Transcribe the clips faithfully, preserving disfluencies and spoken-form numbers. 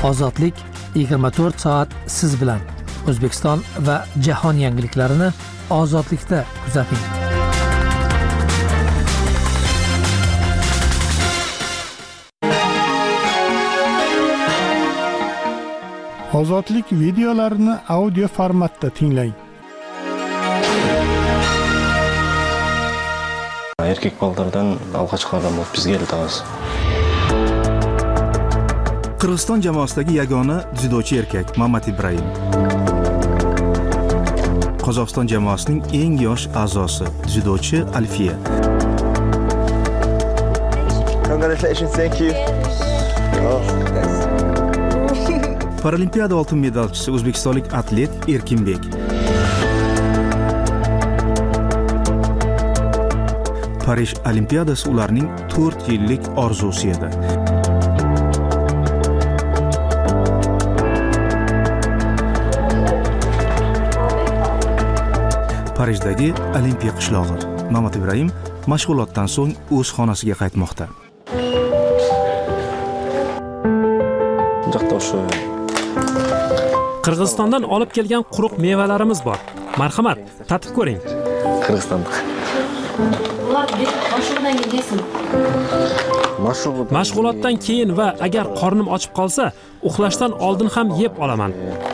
Ozodlik yigirma to'rt soat siz bilan. O'zbekiston va jahon yangiliklarini Ozodlikda kuzating. Ozodlik videolarini audio formatda tinglang. Erkek bolalardan alqochlardan bo'lib bizga kelamiz. Qirg'iziston jamoasidagi yagona dzyudochi erkak Mamat Ibrahim. Qozog'iston jamoasining eng yosh a'zosi dzyudochi Alfiya. Congratulations, thank you. Paralimpiada oltin medalchisi o'zbekistonlik atlet Erkinbek. Parij Olimpiadasi ularning to'rt yillik orzusi edi. Parijdagi Olimpiya qishlog'i. Mamat Ibrahim mashg'ulotdan so'ng o'z xonasiga qaytmoqda. Qirg'izistondan olib kelgan quruq mevalarimiz bor. Marhamat, tatib ko'ring. Qirg'izistonda. Ular mashg'ulotdan yesin. Mashg'ulotdan keyin va agar qornim ochib qolsa, uxlashdan oldin ham yeb olaman.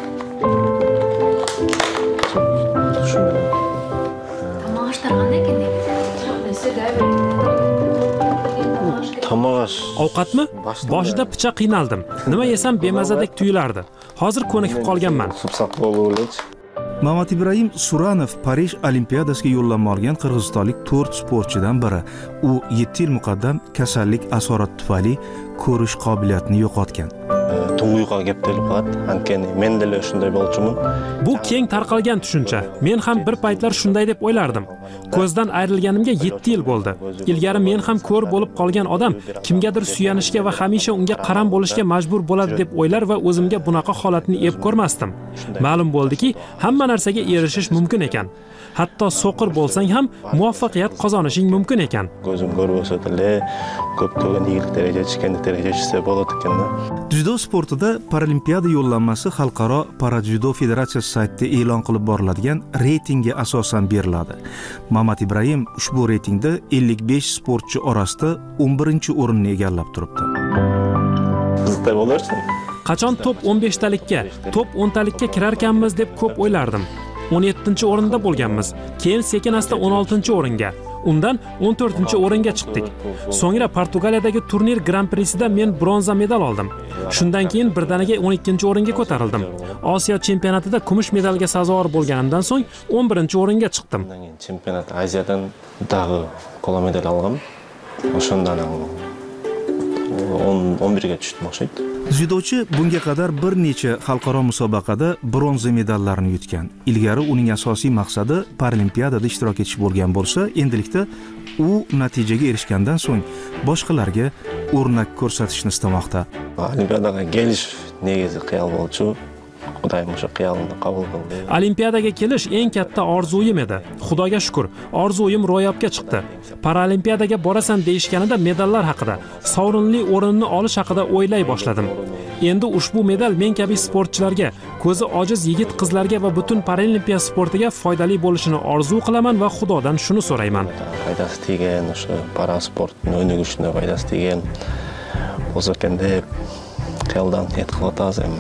Ovqatmi? Boshida picha qiynaldim. Nima yesam bemazadek tuyulardi. Hozir ko'nikib qolganman. Mamat Ibrahim Suranov Parij Olimpiadasiga yo'llanma olgan qirg'izistonlik to'rt sportchidan biri. U yetti yil muqaddam kasallik asorati tufayli ko'rish qobiliyatini yo'qotgan. Tunguga kelib qoldi. Ankeni men de shunday bo'lchiman. Bu keng tarqalgan tushuncha. Men ham bir paytlar shunday deb o'ylardim. Ko'zdan ayrilganimga yetti yil bo'ldi. Ilgari men ham ko'r bo'lib qolgan odam kimgadir suyanishga va hamisha unga qaram bo'lishga majbur bo'ladi deb o'ylar va o'zimga bunaqa holatni ep ko'rmasdim. Ma'lum bo'ldiki, hamma narsaga erishish mumkin ekan. Hatto so'qir bo'lsang ham muvaffaqiyat qozonishing mumkin ekan. Ko'zim ko'rib o'satile, ko'p-ko'p yillik daraja chiqqan daraja chiqsa bo'ladi ekanda. Dzyudo sportida Paralimpiada yo'llanmasi Xalqaro Paradzyudo Federatsiyasi saytida e'lon qilib boriladigan reytingga asosan beriladi. Mamat Ibrahim ushbu reytingda ellik besh sportchi orasida o'n birinchi o'rinni egallab turibdi. Sizda bo'larsiz? Qachon top o'n beshtalikka, top o'ntalikka kirarkanmiz deb ko'p o'ylardim. o'n yettinchi o'rinda bo'lganmiz. Keyin sekin-asta o'n oltinchi o'ringa, undan o'n to'rtinchi o'ringa chiqdik. So'ngra Portugaliyadagi turnir Grand Prix'ida men bronza medal oldim. Shundan keyin birdaniga o'n ikkinchi o'ringa ko'tarildim. Osiyo chempionatida kumush medalga sazovor bo'lganimdan so'ng o'n birinchi o'ringa chiqdim. Chempionat Aziyadan dag'i qo'la medal oldim. O'shandan o'n birga tushdim o'xshaydi. Dzyudochi bunga qadar bir necha xalqaro musobaqada bronza medallarni yutgan. Ilgari uning asosiy maqsadi Paralimpiadada ishtirok etish bo'lgan bo'lsa, endilikda u natijaga erishgandan so'ng boshqalarga o'rnak ko'rsatishni istamoqda. Olimpiadaga kelish negizi qiyol bo'lchi. Xudoyim o'sha qiyolni qabul qildi. Olimpiadaga kelish eng katta orzuyim edi. Xudoga shukr, orzuyim ro'yobga chiqdi. Paralimpiadaga borasan deyishganida medallar haqida, sovrinli o'rinni olish haqida o'ylay boshladim. Endi ushbu medal men kabi sportchilarga, ko'zi ojiz yigit-qizlarga va butun paralimpiya sportiga foydali bo'lishini orzu qilaman va Xudodan shuni so'rayman. Foydasi tegan, o'sha parasportning o'ynagishida foydasi tegan o'zakanda deb qiyoldan e'tiqodazim.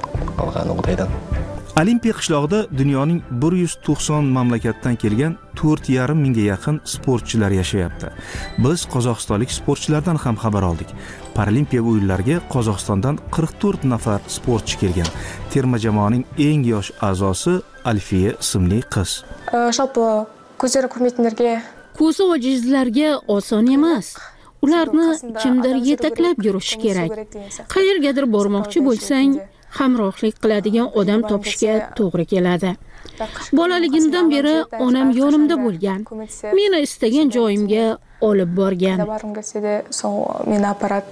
Olimpiya qishlog'ida dunyoning bir yuz to'qson mamlakatdan kelgan to'rt yarim mingga yaqin sportchilar yashayapti. Biz qozog'istonlik sportchilardan ham xabar oldik. Paralimpiya o'yinlariga Qozog'istondan qirq to'rt nafar sportchi kelgan. Terma jamoaning eng yosh a'zosi Alfiya ismli qiz. Shalpi ko'zlari ko'rmaydiganlarga, ko'zi ojizlarga oson emas. Ularni kimdir yetaklab yurishi kerak. Qayergadir bormoqchi bo'lsang, hamrohlik qiladigan odam topishga to'g'ri keladi. Bolaligimdan beri onam yonimda bo'lgan. Meni istagan joyimga olib borgan. Meni apparat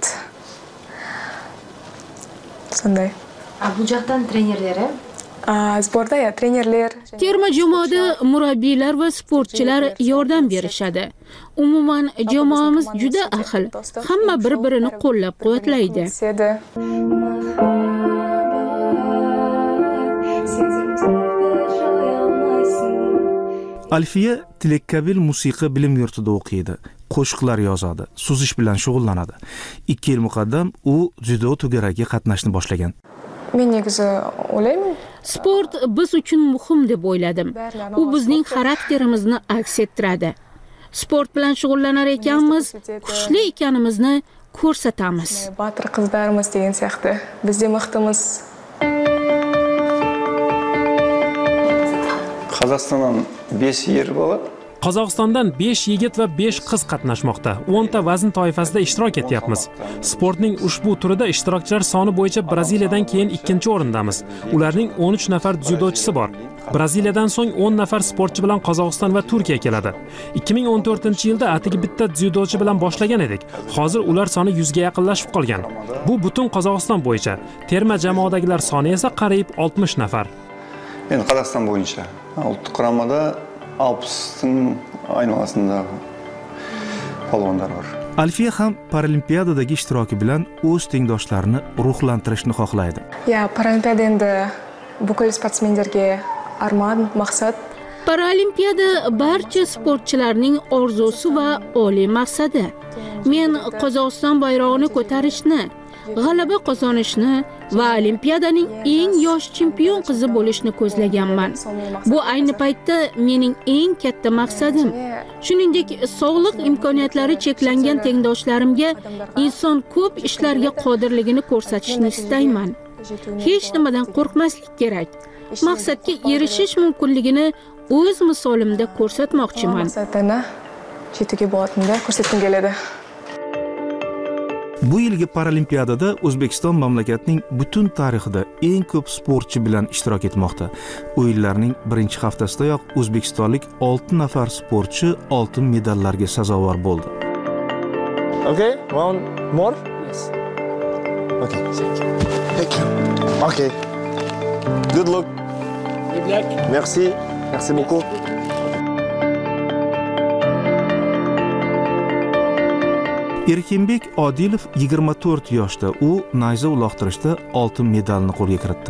Sunday. Bu yoqdan trenerlari? Sportda ya trenerlar. Terma jamoada murabbiylar va sportchilar yordam berishadi. Umuman jamoamiz juda ahil. Hamma bir-birini qo'llab-quvvatlaydi. Alfiya Tilakkabil musiqa bilim yurtida o'qiydi, qo'shiqlar yozadi, suzish bilan shug'ullanadi. ikki yil muqaddam u dzyudo to'garagiga qatnashni boshlagan. Men negizi o'ylayman, sport biz uchun muhim deb o'yladim. U bizning xarakterimizni aks ettiradi. Sport bilan shug'ullanar ekanmiz, kuchli ekanimizni ko'rsatamiz. Botir qizlarimiz degan siyoqda biz ham mixtimiz. Qozog'istondan besh yer bola. Qozog'istondan besh yigit va besh qiz qatnashmoqda. o'n ta vazn toifasida ishtirok etyapmiz. Sportning ushbu turida ishtirokchilar soni bo'yicha Braziliyadan keyin ikkinchi o'rindamiz. Ularning o'n uch nafar dzyudochisi bor. Braziliyadan so'ng o'n nafar sportchi bilan Qozog'iston va Turkiya keladi. ikki ming o'n to'rtinchi yilda atigi bitta dzyudochi bilan boshlagan edik. Hozir ular soni yuzga yaqinlashib qolgan. Bu butun Qozog'iston bo'yicha. Terma jamoadagilar soni esa qariyb oltmish nafar. Endi Qozog'iston bo'yicha ultic quramada alpsning aynolasida polvonlar bor. Alfiya ham Paralimpiyadadagi ishtiroki bilan o'z tengdoshlarini ruhlantirishni xohlaydi. Ya, Paralimpiyada endi bukil sportsmenlarga armon, maqsad. Paralimpiyada barcha sportchilarning orzusi va oliy maqsadi. Men Qozog'iston bayrog'ini ko'tarishni, g'alaba qozonishni va Olimpiadaning eng yosh chempion qizi bo'lishni ko'zlaganman. Bu ayni paytda mening eng katta maqsadim. Shuningdek, sog'liq imkoniyatlari cheklangan tengdoshlarimga inson ko'p ishlarga qodirligini ko'rsatishni istayman. Hech nimadan qo'rqmaslik kerak. Maqsadga erishish mumkinligini o'z misolimda ko'rsatmoqchiman. Maqsadini chetiga borishimda ko'rsatgim keladi. Bu yilgi Paralimpiyadada O'zbekiston mamlakatning butun tarixida eng ko'p sportchi bilan ishtirok etmoqda. O'yinlarning birinchi haftasidayoq o'zbekistonlik olti nafar sportchi oltin medallarga sazovor bo'ldi. Okay, one more? Yes. Okay, thank you. Thank you. Okay. Good luck. Good luck. Merci. Merci beaucoup. Erkinbek Odilov yigirma to'rt yoshda. U nayza uloqtirishda oltin medalni qo'lga kiritdi.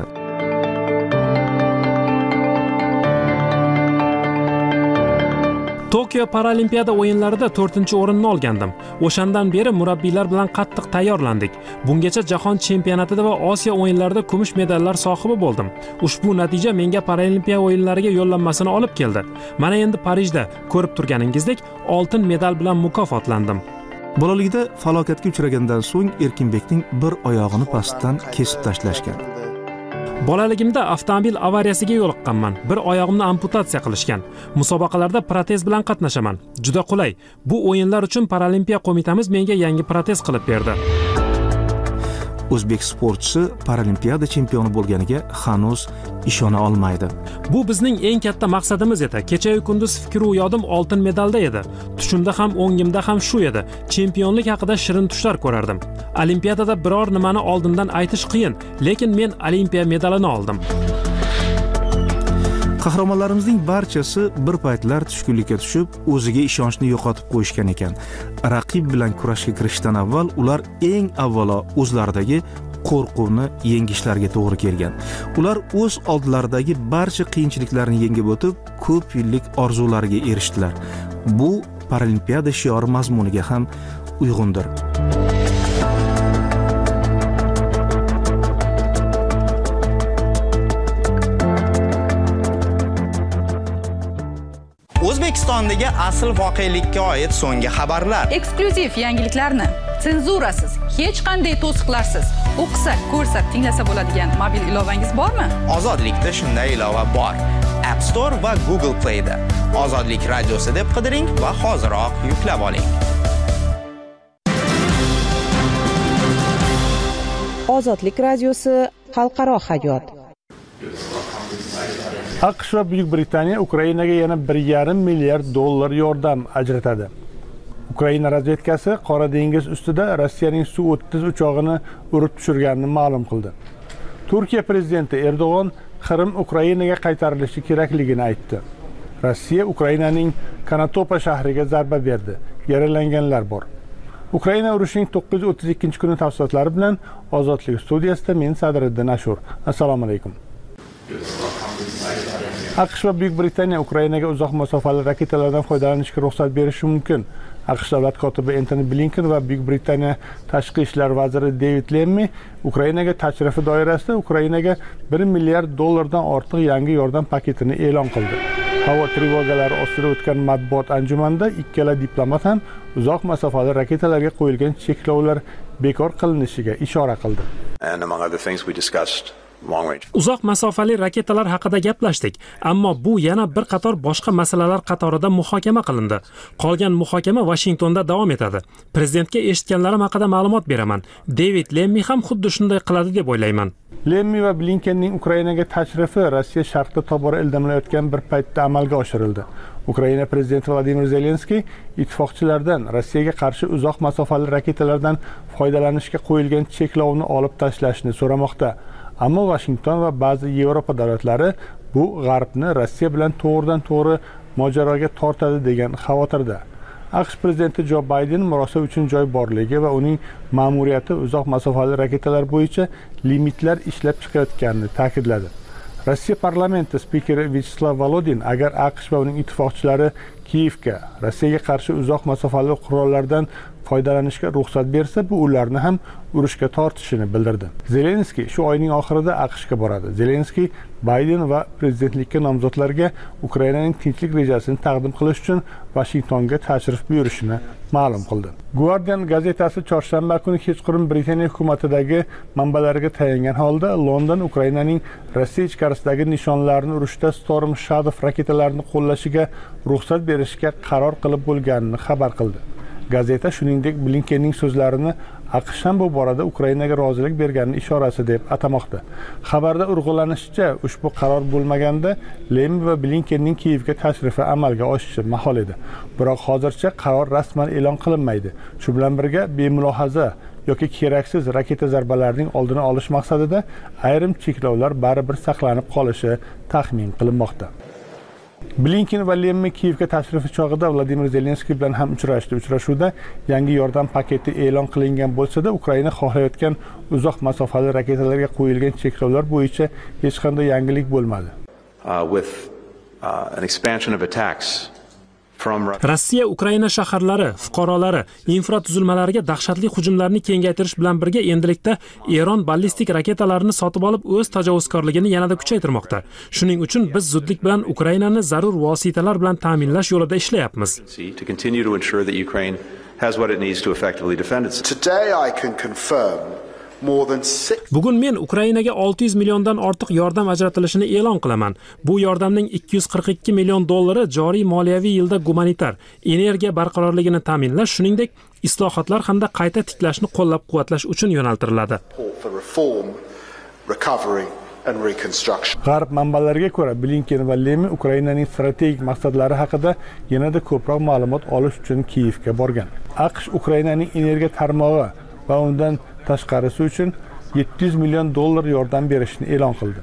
Tokio Paralimpiyada o'yinlarida to'rtinchi o'rinni olgandim. O'shandan beri murabbiylar bilan qattiq tayyorlandik. Bungacha jahon chempionatida va Osiyo o'yinlarida kumush medallar sohibi bo'ldim. Ushbu natija menga Paralimpiya o'yinlariga yo'llanmasini olib keldi. Mana endi Parijda ko'rib turganingizdek oltin medal bilan mukofotlandim. Bolaligida falokatga uchragandan so'ng Erkinbekning bir oyog'ini pastdan kesib tashlashgan. Bolaligimda avtomobil avariyasiga yo'liqqanman. Bir oyog'imni amputatsiya qilishgan. Musobaqalarda protez bilan qatnashaman. Juda qulay. Bu o'yinlar uchun Paralimpiya qo'mitamiz menga yangi protez qilib berdi. O'zbek sportchisi Paralimpiyada chempioni bo'lganiga hanuz ishona olmaydi. Bu bizning eng katta maqsadimiz edi. Kecha-yu kunduz fikru yodim oltin medalda edi. Tushimda ham, o'ngimda ham shu edi. Chempionlik haqida shirin tushlar ko'rardim. Olimpiadada biror nimani oldindan aytish qiyin, lekin men Olimpiya medalini oldim. Qahramonlarimizning barchasi bir paytlar tushkunlikka tushib, o'ziga ishonchni yo'qotib qo'yishgan ekan. Raqib bilan kurashga kirishdan avval ular eng avvalo o'zlaridagi qo'rquvni yengishlariga to'g'ri kelgan. Ular o'z oldilaridagi barcha qiyinchiliklarni yengib o'tib, ko'p yillik orzulariga erishdilar. Bu Paralimpiyada shiori mazmuniga ham uyg'undir. O'zbekistondagi asl voqelikka oid so'nggi xabarlar, eksklyuziv yangiliklarni senzurasiz, hech qanday to'siqlarsiz o'qisak, ko'rsak, tinglasa bo'ladigan mobil ilovangiz bormi? Ozodlikda shunday ilova bor. App Store va Google Play da. Ozodlik radiosi deb qidiring va hoziroq yuklab oling. Ozodlik radiosi xalqaro hayot. AQSh va Buyuk Britaniya Ukrainaga yana bir yarim milliard dollar yordam ajratadi. Ukraina razvedkasi Qora dengiz ustida Rossiyaning Su o'ttiz uchog'ini urib tushirganini ma'lum qildi. Turkiya prezidenti Erdo'g'on Qrim Ukrainaga qaytarilishi kerakligini aytdi. Rossiya Ukrainaning Kanatopa shahriga zarba berdi. Yaralanganlar bor. Ukraina urushining to'qqiz yuz o'ttiz ikkinchi kuni tafsilotlari bilan Ozodlik studiyasida men Sadriddin Ashur. Assalomu alaykum. AQSh va Buyuk Britaniya Ukrainaga uzoq masofali raketalardan foydalanishga ruxsat berishi mumkin. AQSh davlat kotibi Antony Blinken va Buyuk Britaniya tashqi ishlar vaziri David Lammy Ukrainaga tashrifi doirasida Ukrainaga bir milliard dollardan ortiq yangi yordam paketini e'lon qildi. Havo trevogalari ostida o'tgan matbuot anjumanida ikkala diplomat ham uzoq masofali raketalarga qo'yilgan cheklovlar bekor qilinishiga ishora qildi. And among other things we discussed uzoq masofali raketalar haqida gaplashdik, ammo bu yana bir qator boshqa masalalar qatorida muhokama qilindi. Qolgan muhokama Washingtonda davom etadi. Prezidentga eshitganlarim haqida ma'lumot beraman. David Lammy ham xuddi shunday qiladi deb o'ylayman. Lammy va Blinkenning Ukrainaga tashrifi Rossiya sharqida tobora ildamlayotgan bir paytda amalga oshirildi. Ukraina prezidenti Vladimir Zelenskiy ittifoqchilardan Rossiyaga qarshi uzoq masofali raketalardan foydalanishga qo'yilgan cheklovni olib tashlashni so'ramoqda. Ammo Washington va ba'zi Yevropa davlatlari bu G'arbni Rossiya bilan to'g'ridan to'g'ri mojaroga tortadi degan xavotirda. AQSh prezidenti Jo Bayden murosa uchun joy borligi va uning ma'muriyati uzoq masofali raketalar bo'yicha limitlar ishlab chiqayotganini ta'kidladi. Rossiya parlamenti spikeri Vyacheslav Volodin agar AQSh va uning ittifoqchilari Kiyevga Rossiyaga qarshi uzoq masofali qurollardan foydalanishga ruxsat bersa, bu ularni ham urushga tortishini bildirdi. Zelenskiy shu oyning oxirida AQShga boradi. Zelenskiy Bayden va prezidentlikka nomzodlarga Ukrainaning tinchlik rejasini taqdim qilish uchun Washingtonga tashrif buyurishini ma'lum qildi. Guardian gazetasi chorshanba kuni kechqurun Britaniya hukumatidagi manbalariga tayangan holda London Ukrainaning Rossiya ichkarisidagi nishonlarini urushda Storm Shadow raketalarini qo'llashiga ruxsat berishga qaror qilib bo'lganini xabar qildi. Gazeta shuningdek Blinkenning so'zlarini AQSh ham bu borada Ukrainaga rozilik berganini ishorasi deb atamoqda. Xabarda urg'ulanishicha, ushbu qaror bo'lmaganda Lammy va Blinkenning Kiyevga tashrifi amalga oshishi mahol edi. Biroq hozircha qaror rasman e'lon qilinmaydi. Shu bilan birga bemulohaza yoki keraksiz raketa zarbalarining oldini olish maqsadida ayrim cheklovlar baribir saqlanib qolishi taxmin qilinmoqda. Blinken va Lammy Kiyevga tashrifi chog'ida Vladimir Zelenskiy bilan ham uchrashdi. Uchrashuvda yangi yordam paketi e'lon qilingan bo'lsa-da, Ukraina xohlayotgan uzoq masofali raketalarga qo'yilgan cheklovlar bo'yicha hech qanday yangilik bo'lmadi. Uh, with uh, an expansion of attacks Rossiya Ukraina shaharlari, fuqarolari, infratuzilmalariga dahshatli hujumlarni kengaytirish bilan birga endilikda Eron ballistik raketalarini sotib olib o'z tajovuzkorligini yanada kuchaytirmoqda. Shuning uchun biz zudlik bilan Ukrainani zarur vositalar bilan ta'minlash yo'lida ishlayapmiz. Today I can confirm Bugun men Ukrainaga olti yuz milliondan ortiq yordam ajratilishini e'lon qilaman. Bu yordamning ikki yuz qirq ikki million dollari joriy moliyaviy yilda gumanitar, energiya barqarorligini ta'minlash, shuningdek, islohotlar hamda qayta tiklashni qo'llab-quvvatlash uchun yo'naltiriladi. G'arb manbalariga ko'ra, Blinken va Lammy Ukrainaning strategik maqsadlari haqida yanada ko'proq ma'lumot olish uchun Kiyevga borgan. AQSh Ukrainaning energiya tarmog'i va undan tashqarisi uchun yetti yuz million dollar yordam berishni e'lon qildi.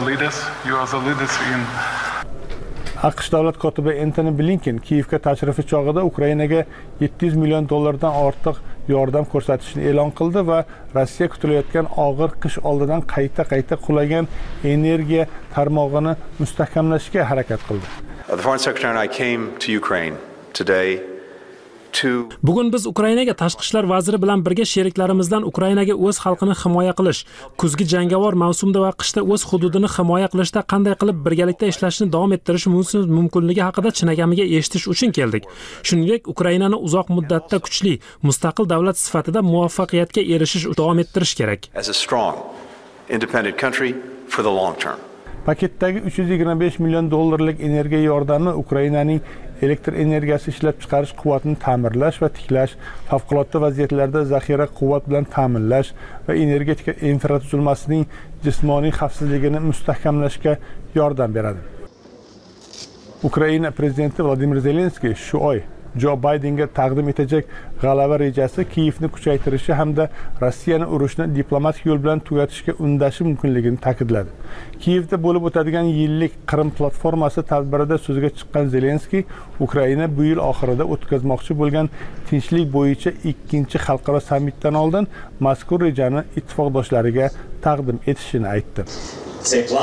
AQSh davlat kotibi Antony Blinken Kiyevga tashrifi chog'ida Ukrainaga yetti yuz million dollardan ortiq yordam ko'rsatishni e'lon qildi va Rossiya kutilayotgan og'ir qish oldidan qayta-qayta qulagan energiya tarmog'ini mustahkamlashga harakat qildi. The Foreign Secretary and I came to Ukraine today. Bugun biz Ukrainaga tashqi ishlar vaziri bilan birga sheriklarimizdan Ukrainaga o'z xalqini himoya qilish, kuzgi jangovar mavsumda va qishda o'z hududini himoya qilishda qanday qilib birgalikda ishlashni davom ettirish mumkinligi haqida chinakamiga eshitish uchun keldik. Shuningdek, Ukrainani uzoq muddatda kuchli, mustaqil davlat sifatida muvaffaqiyatga erishish davom ettirish kerak. As a strong, independent country for the long term. Paketdagi uch yuz yigirma besh million dollarlik energiya yordami Ukrainaning elektr energiyasi ishlab chiqarish quvvatini ta'mirlash va tiklash, favqulodda vaziyatlarda zaxira quvvat bilan ta'minlash va energetika infratuzilmasining jismoniy xavfsizligini mustahkamlashga yordam beradi. Ukraina prezidenti Vladimir Zelenskiy shu oy Jo Baydenga taqdim etajak g'alaba rejasi Kiyevni kuchaytirishi hamda Rossiyani urushni diplomatik yo'l bilan tugatishga undashi mumkinligini ta'kidladi. Kiyevda bo'lib o'tadigan yillik Qrim platformasi tadbirida so'zga chiqqan Zelenskiy Ukraina bu yil oxirida o'tkazmoqchi bo'lgan tinchlik bo'yicha ikkinchi xalqaro sammitdan oldin mazkur rejani ittifoqdoshlariga taqdim etishini aytdi. Ces plans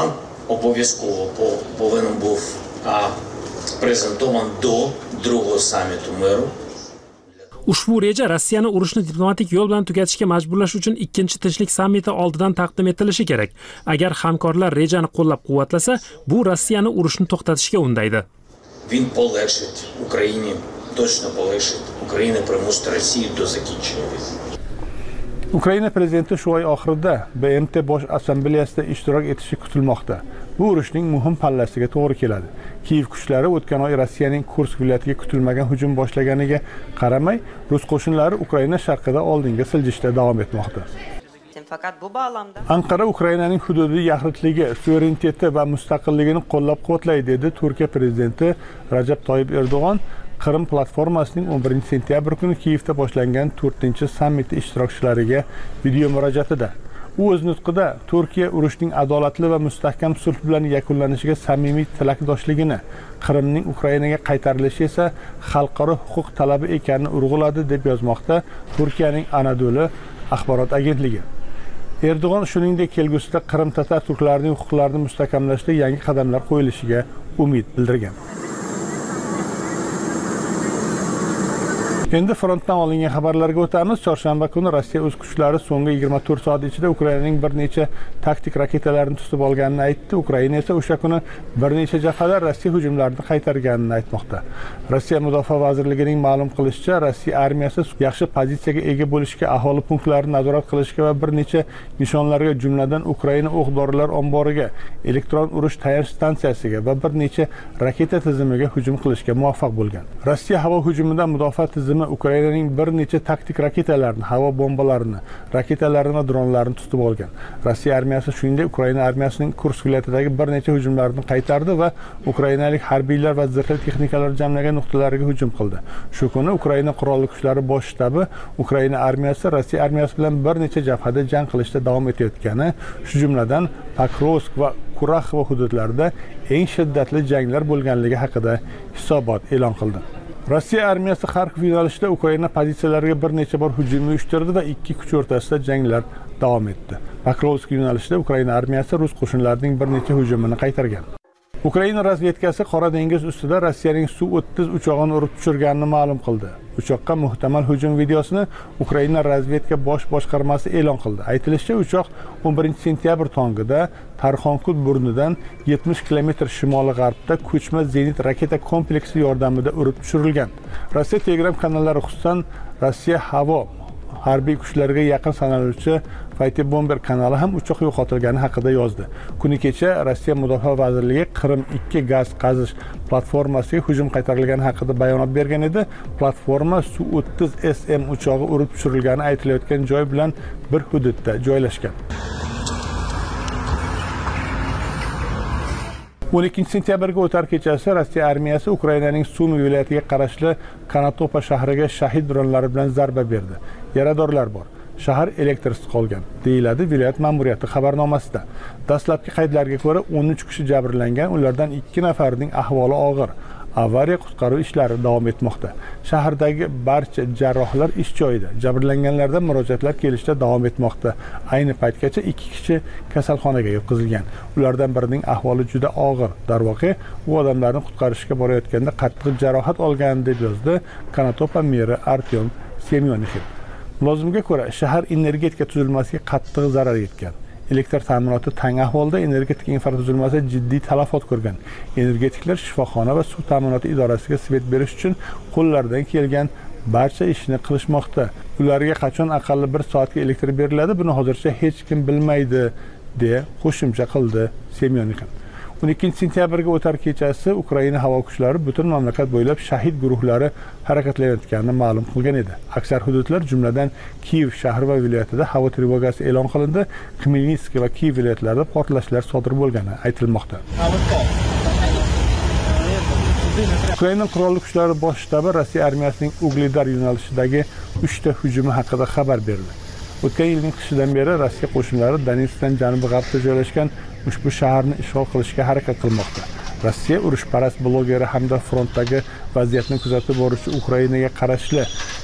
обов'язково повинен був презентований до другого саміту миру. Ushbu reja Rossiyani urushni diplomatik yo'l bilan tugatishga majburlash uchun ikkinchi tinchlik sammiti oldidan taqdim etilishi kerak. Agar hamkorlar rejani qo'llab-quvvatlasa, bu Rossiyani urushni to'xtatishga undaydi. Він полегшить Україні, точно полегшить Україні примусити Росію до закінчення війни. Ukraina prezidenti shu oy oxirida B M T Bosh Assambleyasida ishtirok etishi kutilmoqda. Bu urushning muhim pallasiga to'g'ri keladi. Kiyev kuchlari o'tgan oy Rossiyaning Kursk viloyatiga kutilmagan hujum boshlaganiga qaramay, rus qo'shinlari Ukraina sharqida oldinga siljishda davom etmoqda. Anqara Ukrainaning hududiy yaxlitligi, suvereniteti va mustaqilligini qo'llab-quvvatlaydi, dedi Turkiya prezidenti Rajab Toyyib Erdo'g'on Qrim platformasining o'n birinchi sentyabr kuni Kiyevda boshlangan to'rtinchi sammiti ishtirokchilariga video murojaatida. U o'z nutqida Turkiya urushning adolatli va mustahkam sulh bilan yakunlanishiga samimiy tilakdoshligini, Qrimning Ukrainaga qaytarilishi esa xalqaro huquq talabi ekanini urg'uladi, deb yozmoqda Turkiyaning Anadolu axborot agentligi. Erdo'g'on shuningdek kelgusida Qrim tatar turklarining huquqlarini mustahkamlashda yangi qadamlar qo'yilishiga umid bildirgan. Endi frontdan olingan xabarlarga o'tamiz. Chorshanba kuni Rossiya o'z kuchlari so'nggi yigirma to'rt soat ichida Ukrainaning bir necha taktik raketalarini tutib olganini aytdi. Ukraina esa o'sha kuni bir necha jabhada Rossiya hujumlarini qaytarganini aytmoqda. Rossiya Mudofaa vazirligining ma'lum qilishicha, Rossiya armiyasi yaxshi pozitsiyaga ega bo'lishga, aholi punktlarini nazorat qilishga va bir necha nishonlarga, jumladan Ukraina o'q-dorilar omboriga, elektron urush tayanch stansiyasiga va bir necha raketa tizimiga hujum qilishga muvaffaq bo'lgan. Rossiya havo hujumidan mudofaa tizimi Ukrainaning bir necha taktik raketalarini, havo bombalarini, raketalarini va dronlarni tutib olgan. Rossiya armiyasi shuningdek Ukraina armiyasining Kursk viloyatidagi bir necha hujumlarni qaytardi va ukrainalik harbiylar va zirhli texnikalar jamlagan nuqtalarga hujum qildi. Shu kuni Ukraina qurolli kuchlari bosh shtabi Ukraina armiyasi Rossiya armiyasi bilan bir necha jabhada jang qilishda davom etayotgani, shu jumladan Pokrovsk va Kuraxova hududlarida eng shiddatli janglar bo'lganligi haqida hisobot e'lon qildi. Rossiya armiyasi Kharkiv yo'nalishida Ukraina pozitsiyalariga bir necha bor hujum uyushtirdi va ikki kuch o'rtasida janglar davom etdi. Pokrovsk yo'nalishida Ukraina armiyasi rus qo'shinlarining bir necha hujumini qaytargan. Ukraina razvedkasi Qora dengiz ustida Rossiyaning Su o'ttiz uchog'ini urib tushirganini ma'lum qildi. Uchoqqa muhtamal hujum videosini Ukraina razvedka bosh boshqarmasi e'lon qildi. Aytilishicha, uchoq o'n birinchi sentyabr tongida Tarxonkut burnidan yetmish kilometr shimoli-g'arbda ko'chma zenit raketa kompleksi yordamida urib tushirilgan. Rossiya Telegram kanallari, xususan Rossiya havo harbiy kuchlariga yaqin sanaluvchi Fighter Bomber kanali ham uchoq yo'qotilgani haqida yozdi. Kuni kecha Rossiya Mudofaa vazirligi Qrim ikki gaz qazish platformasiga hujum qaytarilgani haqida bayonot bergan edi. Platforma Su o'ttiz S M uchog'i urib tushirilgani aytilayotgan joy bilan bir hududda joylashgan. o'n ikkinchi sentyabrga o'tar kechasi Rossiya armiyasi Ukrainaning Sumi viloyatiga qarashli Kanatopa shahriga shahid dronlari bilan zarba berdi. Yaradorlar bor. Shahar elektrsiz qolgan, deyiladi viloyat ma'muriyati xabarnomasida. Dastlabki qaydlarga ko'ra o'n uch kishi jabrlangan, ulardan ikki nafarining ahvoli og'ir. Avariya qutqaruv ishlari davom etmoqda. Shahardagi barcha jarrohlar ish joyida. Jabrlanganlardan murojaatlar kelishda davom etmoqda. Ayni paytgacha ikki kishi kasalxonaga yetkazilgan. Ulardan birining ahvoli juda og'ir. Darvoqe, u odamlarni qutqarishga borayotganda qattiq jarohat olgan, deb yozdi Kanatopa meri Artyom Semyonikov. Mulozimga ko'ra, shahar energetika tuzilmasiga qattiq zarar yetgan. Elektr ta'minoti tang ahvolda, energetika infratuzilmasi jiddiy talafot ko'rgan. Energetiklar shifoxona va suv ta'minoti idorasiga svet berish uchun qo'llaridan kelgan barcha ishni qilishmoqda. Ularga qachon aqalli bir soatga elektr beriladi, buni hozircha hech kim bilmaydi, deya qo'shimcha qildi Semyonikov. o'n ikkinchi sentyabrga o'tar kechasi Ukraina havo kuchlari butun mamlakat bo'ylab shahid guruhlari harakatlanayotganini ma'lum qilgan edi. Aksar hududlar, jumladan Kiyev shahri va viloyatida havo trevogasi e'lon qilindi. Khmelnytsk va Kiyev viloyatlarida portlashlar sodir bo'lgani aytilmoqda. Ukraina qurolli kuchlari bosh shtabi Rossiya armiyasining Ugledar yo'nalishidagi uchta hujumi haqida xabar berdi. O'tgan yilning qishidan beri Rossiya qo'shinlari Donetskdan janubi-g'arbda joylashgan ushbu shaharni ishg'ol qilishga harakat qilmoqda. Rossiya urushparast blogeri hamda frontdagi vaziyatni kuzatib boruvchi Ukrainaga qarashli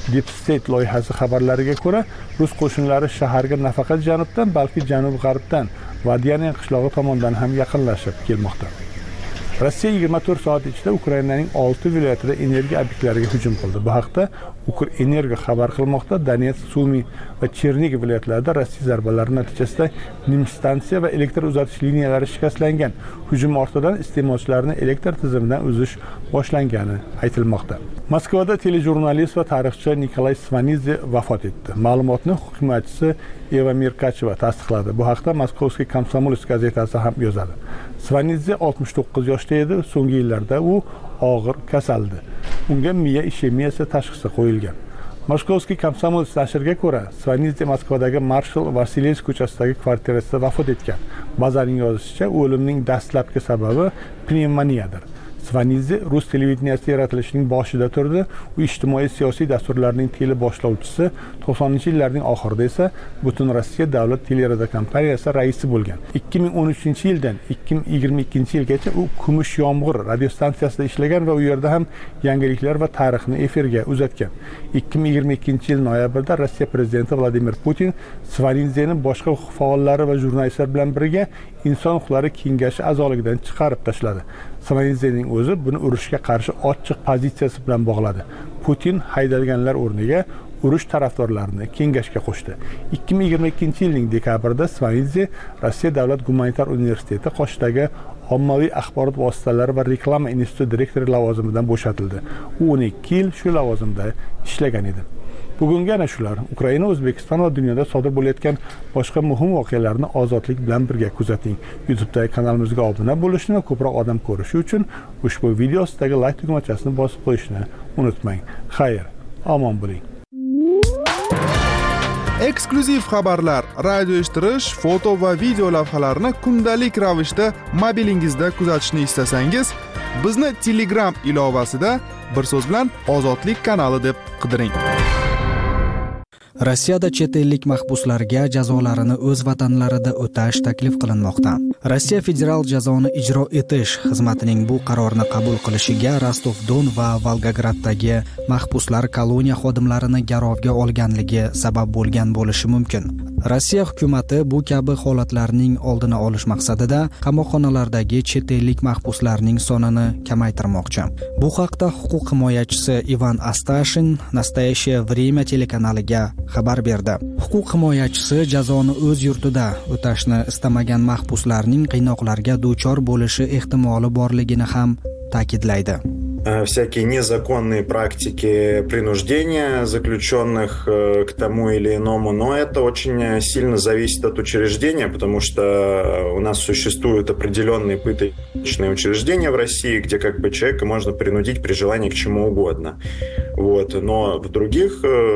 Deep State loyihasi xabarlariga ko'ra, rus qo'shinlari shaharga nafaqat janubdan, balki janub-g'arbdan Vadiyaning qishlog'i tomondan ham yaqinlashib kelmoqda. Rossiya yigirma to'rt soat ichida Ukrainaning olti viloyatida energiya obyektlariga hujum qildi. Bu haqda Ukrenergo xabar qilmoqda. Donetsk, Sumi va Chernigiv viloyatlarida Rossiya zarbalari natijasida nimstansiya va elektr uzatish liniyalari shikastlangan. Hujum ortidan iste'molchilarni elektr tizimidan uzish boshlangani aytilmoqda. Moskvada telejurnalist va tarixchi Nikolay Svanidze vafot etdi. Ma'lumotni hukumatchisi Eva Mirkacheva tasdiqladi. Bu haqda Moskovskiy Komsomolets gazetasi ham yozadi. Svanidze oltmish to'qqiz yoshda edi. So'nggi yillarda u og'ir kasaldi. Unga miya ishemiyasi tashxisi qo'yilgan. Moskovskiy Komsomolets nashriga ko'ra, Svanidze Moskvadagi Marshal Vasilevskiy ko'chasidagi kvartirasida vafot etgan. Ba'zining yozishicha, o'limning dastlabki sababi pnevmoniyadir. Svanidze rus televideniyasi yaratilishining boshida turdi. U ijtimoiy siyosiy dasturlarning teleboshlovchisi, to'qsoninchi yillarning oxirida esa butun Rossiya davlat teleradiokompaniyasi raisi bo'lgan. ikki ming o'n uchinchi yildan ikki ming yigirma ikkinchi yilgacha u Kumush Yomg'ir radiostansiyasida ishlagan va u yerda ham yangiliklar va tarixni efirga uzatgan. ikki ming yigirma ikkinchi yil noyabrda Rossiya prezidenti Vladimir Putin Svanidze'ni boshqa huquq faollari va jurnalistlar bilan birga Inson huquqlari kengashi a'zoligidan chiqarib tashladi. Svanidze'ning o'zi buni urushga qarshi ochiq pozitsiyasi bilan bog'ladi. Putin haydalganlar o'rniga urush tarafdorlarini kengashga qo'shdi. ikki ming yigirma ikkinchi yilning dekabrida Svanidze Rossiya davlat gumanitar universiteti qoshidagi ommaviy axborot vositalari va reklama instituti direktori lavozimidan bo'shatildi. U o'n ikki yil shu lavozimda ishlagan edi. Bugungi ana shular Ukraina, O'zbekiston va dunyoda sodir bo'layotgan boshqa muhim voqealarni ozodlik bilan birga kuzating. YouTube'dagi kanalimizga obuna bo'lishni va ko'proq odam ko'rishi uchun ushbu video ostidagi like tugmachasini bosib qo'yishni unutmang. Xayr, omon bo'ling. Eksklyuziv xabarlar, radio eshittirish, foto va video lavhalarni kundalik ravishda mobilingizda kuzatishni istasangiz, bizni Telegram ilovasida bir so'z bilan Ozodlik kanali deb qidiring. Rossiyada chet ellik mahbuslarga jazolarini o'z vatanlarida o'tash taklif qilinmoqda. Rossiya federal jazoni ijro etish xizmatining bu qarorni qabul qilishiga Rostov-Don va Volgograddagi mahbuslar koloniya xodimlarini garovga olganligi sabab bo'lgan bo'lishi mumkin. Rossiya hukumatı bu kabi holatlarning oldini olish maqsadida qamoqxonalardagi chet ellik mahbuslarning sonini kamaytirmoqchi. Bu haqda huquq himoyachisi Ivan Astashin Nastoящее время telekanaliga xabar berdi. Huquq himoyachisi jazoni o'z yurtida o'tashni istamagan mahbuslarning qiynoqlarga duchor bo'lishi ehtimoli borligini ham ta'kidlaydi. Всякие незаконные практики принуждения заключенных к тому или иному, но это очень сильно зависит от учреждения, потому что у нас существуют определенные пыточные учреждения в России, где как бы человека можно принудить при желании к чему угодно. Вот. Но в других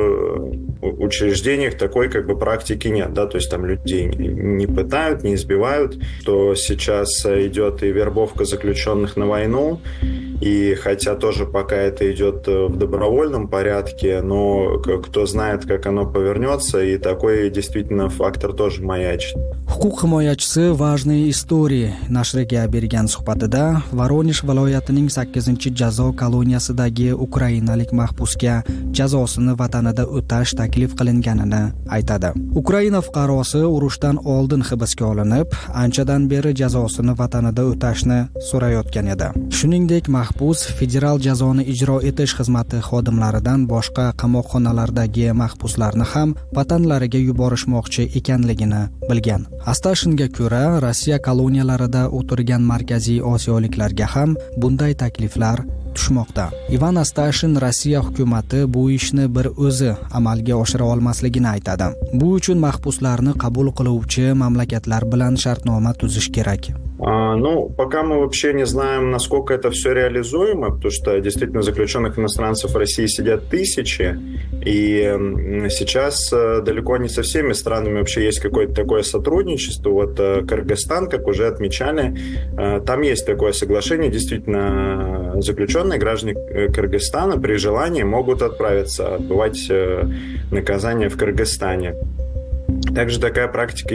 учреждениях такой как бы практики нет, да, то есть там людей не пытают, не избивают, что сейчас идет и вербовка заключенных на войну, и хотя тоже пока это идет в добровольном порядке, но кто знает, как оно повернется, и такой действительно фактор тоже маячит. Huquq himoyachisi Важные истории nashriga bergan suhbatida Voronezh viloyatining sakkizinchi jazo koloniyasidagi ukrainalik mahbusga jazosini vatanida o'tash taklif qilinganini aytadi. Ukraina fuqarosi urushdan oldin hibsga olinib, anchadan beri jazosini vatanida o'tashni so'rayotgan edi. Shuningdek, mahbus federal jazoni ijro etish xizmati xodimlaridan boshqa qamoqxonalardagi mahbuslarni ham vatanlariga yuborishmoqchi ekanligini bilgan. Astashinga ko'ra, Rossiya koloniyalarida o'tirgan markaziy osiyoliklarga ham bunday takliflar tushmoqda. Ivan Astashin Rossiya hukumati bu ishni bir o'zi amalga oshira olmasligini aytadi. Bu uchun mahbuslarni qabul qiluvchi mamlakatlar bilan shartnoma tuzish kerak. А, ну, пока мы вообще не знаем, насколько это все реализуемо, потому что действительно заключенных иностранцев в России сидят тысячи, и сейчас далеко не со всеми странами вообще есть какое-то такое сотрудничество. Вот Кыргызстан, как уже отмечали, там есть такое соглашение, действительно заключенные граждане Кыргызстана при желании могут отправиться отбывать наказание в Кыргызстане. Также такая практика есть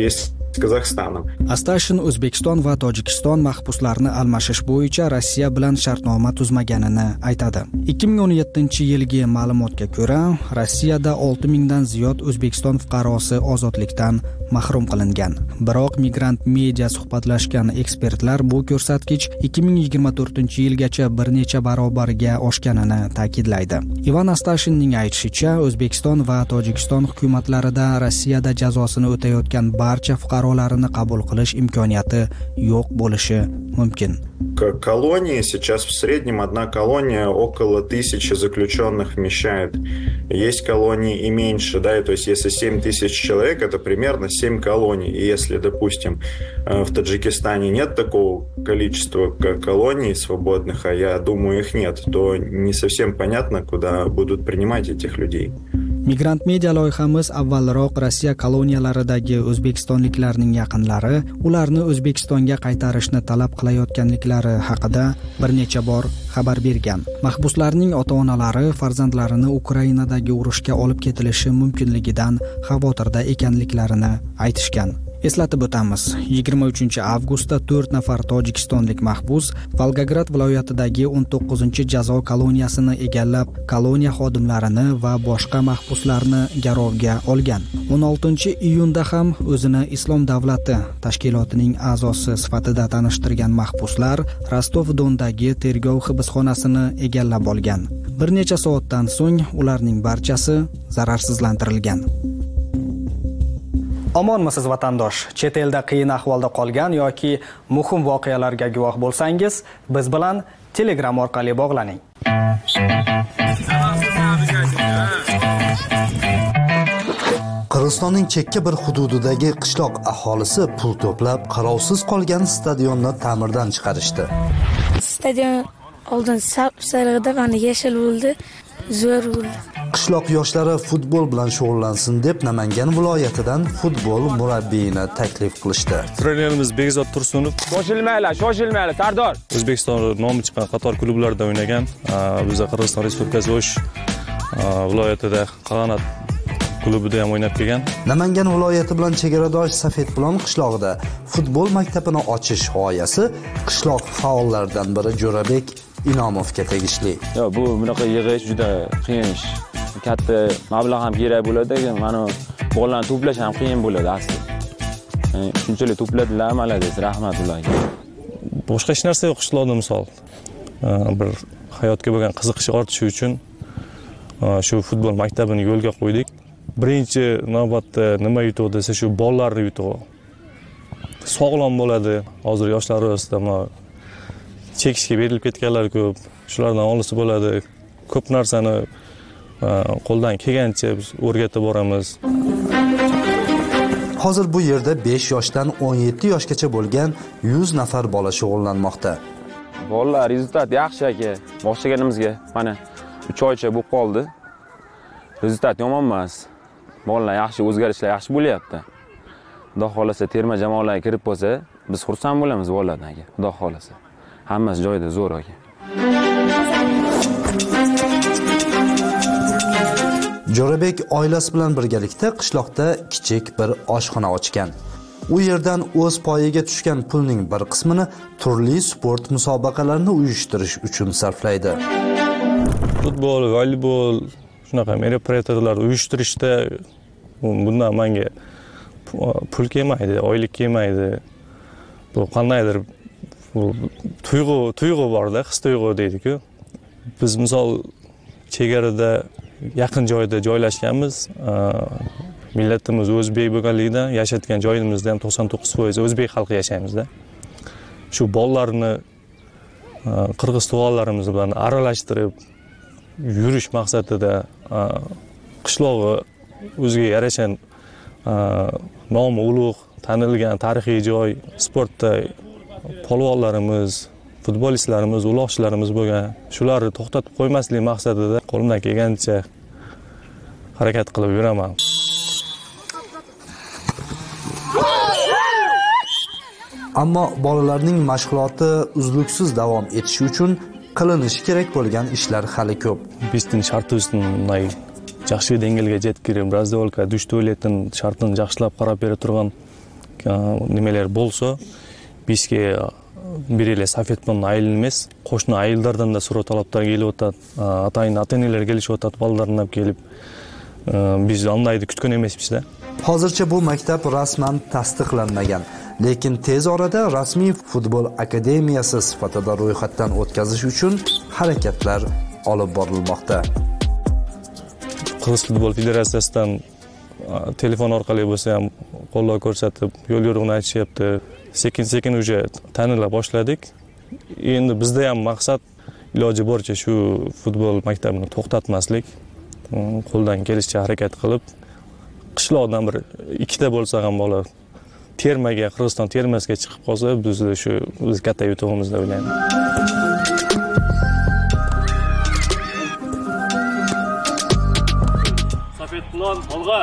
с Казахстаном. Astashin O'zbekiston va Tojikiston mahbuslarni almashish bo'yicha Rossiya bilan shartnoma tuzmaganini aytadi. ikki ming o'n yettinchi yilgi ma'lumotga ko'ra, Rossiyada olti mingdan ziyod O'zbekiston fuqarosi ozodlikdan mahrum qilingan. Biroq migrant media suhbatlashgan ekspertlar bu ko'rsatkich ikki ming yigirma to'rtinchi yilgacha bir necha barobarga oshganini ta'kidlaydi. Ivan Astashinning aytishicha, O'zbekiston va Tojikiston hukumatlarida Rossiyada jazosini o'tayotgan barcha fuqarolarini qabul qilish imkoniyati yo'q bo'lishi mumkin. Колонии сейчас в среднем одна колония около тысячи заключенных вмещает. Есть колонии и меньше, да, и то есть если семь тысяч человек, это примерно семь колоний. И если, допустим, в Таджикистане нет такого количества колоний свободных, а я думаю их нет, то не совсем понятно, куда будут принимать этих людей. Migrant media loyihamiz avvalroq Rossiya koloniyalaridagi o'zbekistonliklarning yaqinlari ularni O'zbekistonga qaytarishni talab qilayotganliklari haqida bir necha bor xabar bergan. Mahbuslarning ota-onalari farzandlarini Ukrainadagi urushga olib ketilishi mumkinligidan xavotirda ekanliklarini aytishgan. Eslatib o'tamiz, yigirma uchinchi avgustda to'rt nafar tojikistonlik mahbus Volgograd viloyatidagi o'n to'qqizinchi jazo koloniyasini egallab, koloniya xodimlarini va boshqa mahbuslarni garovga olgan. o'n oltinchi iyunda ham o'zini Islom davlati tashkilotining a'zosi sifatida tanishtirgan mahbuslar Rostov-Dondagi tergov hibsxonasini egallab olgan. Bir necha soatdan so'ng ularning barchasi zararsizlantirilgan. Omonmisiz vatandosh? Chet elda qiyin ahvolda qolgan yoki muhim voqealarga guvoh bo'lsangiz, biz bilan Telegram orqali bog'laning. Qirg'izistonning chekka bir hududidagi qishloq aholisi pul to'plab, qarovsiz qolgan stadionni ta'mirdan chiqarishdi. Stadion oldin sariqda, mana yashil bo'ldi, zo'r bo'ldi. Qishloq yoshlari futbol bilan shug'ullansin deb Namangan viloyatidan futbol murabbiyini taklif qilishdi. Trenerimiz Begzod Tursunov. Shoshilmaylar, shoshilmaylar, Sardor. O'zbekiston nomi chiqqan qator klublarda o'ynagan. Biz Qirg'iziston Respublikasi O'sh viloyatida Qanot klubida ham o'ynab kelgan. Namangan viloyati bilan chegaradosh Safedpulon qishlog'ida futbol maktabini ochish g'oyasi qishloq faollaridan biri Jo'rabek Inomovga tegishli. Yo, bu bunaqa yig'ish juda qiyin ish. Katta mablag' ham kerak bo'ladi, mana bolalarni to'plash ham qiyin bo'ladi asli. Shunchalik to'pladilar, malades, rahmat ularga. Boshqa hech narsa yo'q qishloqda misol. Bir hayotga bo'lgan qiziqish ortishi uchun shu futbol maktabini yo'lga qo'ydik. Birinchi navbatda nima yutuq desa, shu bolalarning yutug'i. Sog'lom bo'ladi. Hozir yoshlar orasida chekishga berilib ketganlar ko'p. Shulardan olisi bo'ladi. Ko'p narsani qo'ldan kelgancha biz o'rgatib boramiz. Hozir bu yerda besh yoshdan o'n yetti yoshgacha bo'lgan yuz nafar bola shug'ullanmoqda. Bolalar rezultat yaxshi aka. Boshlaganimizga mana uch oycha bo'lib qoldi. Rezultat yomon emas. Bolalar yaxshi, o'zgarishlar yaxshi bo'lyapti. Xudo xolasa terma jamoalarga kirib qolsa, biz xursand bo'lamiz bolalardan aka. Xudo xolasa. Hammasi joyida zo'r aka. Jo'rabek oilasi bilan birgalikda qishloqda kichik bir oshxona ochgan. U yerdan o'z poyiga tushgan pulning bir qismini turli sport musobaqalarini uyushtirish uchun sarflaydi. Futbol, voleybol, shunaqa meroporiyatorlar uyushtirishda bundan menga pul kelmaydi, oylik kelmaydi. Bu qandaydir bu tuyg'u, tuyg'u bor-da, his tuyg'u deydi-ku. Biz misol chegarada yaqin joyda joylashganmiz. Millatimiz o'zbek bo'lganligidan yashayotgan joyimizda ham to'qson to'qqiz foiz o'zbek xalqi yashaymiz-da. Shu bolalarni qirg'iz tug'onlarimiz bilan aralashtirib yurish maqsadida qishlog'i o'ziga yarasha nomi ulug', tanilgan tarixiy joy, sportda polvonlarimiz, futbolistlarimiz, uloqchilarimiz bo'lgan. Shularni to'xtatib qo'ymaslik maqsadida qo'limdan kelgancha harakat qilib yuraman. Ammo bolalarning mashg'uloti uzluksiz davom etishi uchun qilinishi kerak bo'lgan ishlar hali ko'p. Bizning shartimizni yaxshi dengelga yetkirib, razdolka, dush tualetin shartini yaxshilab qarab bera turgan nimalar bo'lsa, bizga bireylar safetmanni ayil emas, qo'shni ayillardan da so'rov talablar kelib o'tadi, atayin ota-onalar kelishib o'tadi, bolalarni olib kelib, biz andayni kutgan emasmiz-da. Hozircha bu maktab rasman tasdiqlanmagan, lekin tez orada rasmiy futbol akademiyasi sifatida ro'yxatdan o'tkazish uchun harakatlar olib borilmoqda. Qirg'iz futbol federatsiyasidan telefon orqali bo'lsa ham qo'llov ko'rsatib, yo'l yo'riqni aytishyapti. Sekin-sekin уже tanila boshladik. Endi bizda ham maqsad iloji boricha shu futbol maktabini to'xtatmaslik, qo'ldan kelishicha harakat qilib, qishloqdan bir ikkita bo'lsa ham bola termaga, Qirg'iziston termasiga chiqib qolsa, bizda shu biz katta yutug'imiz deb o'ylayman. Safetplan olg'a.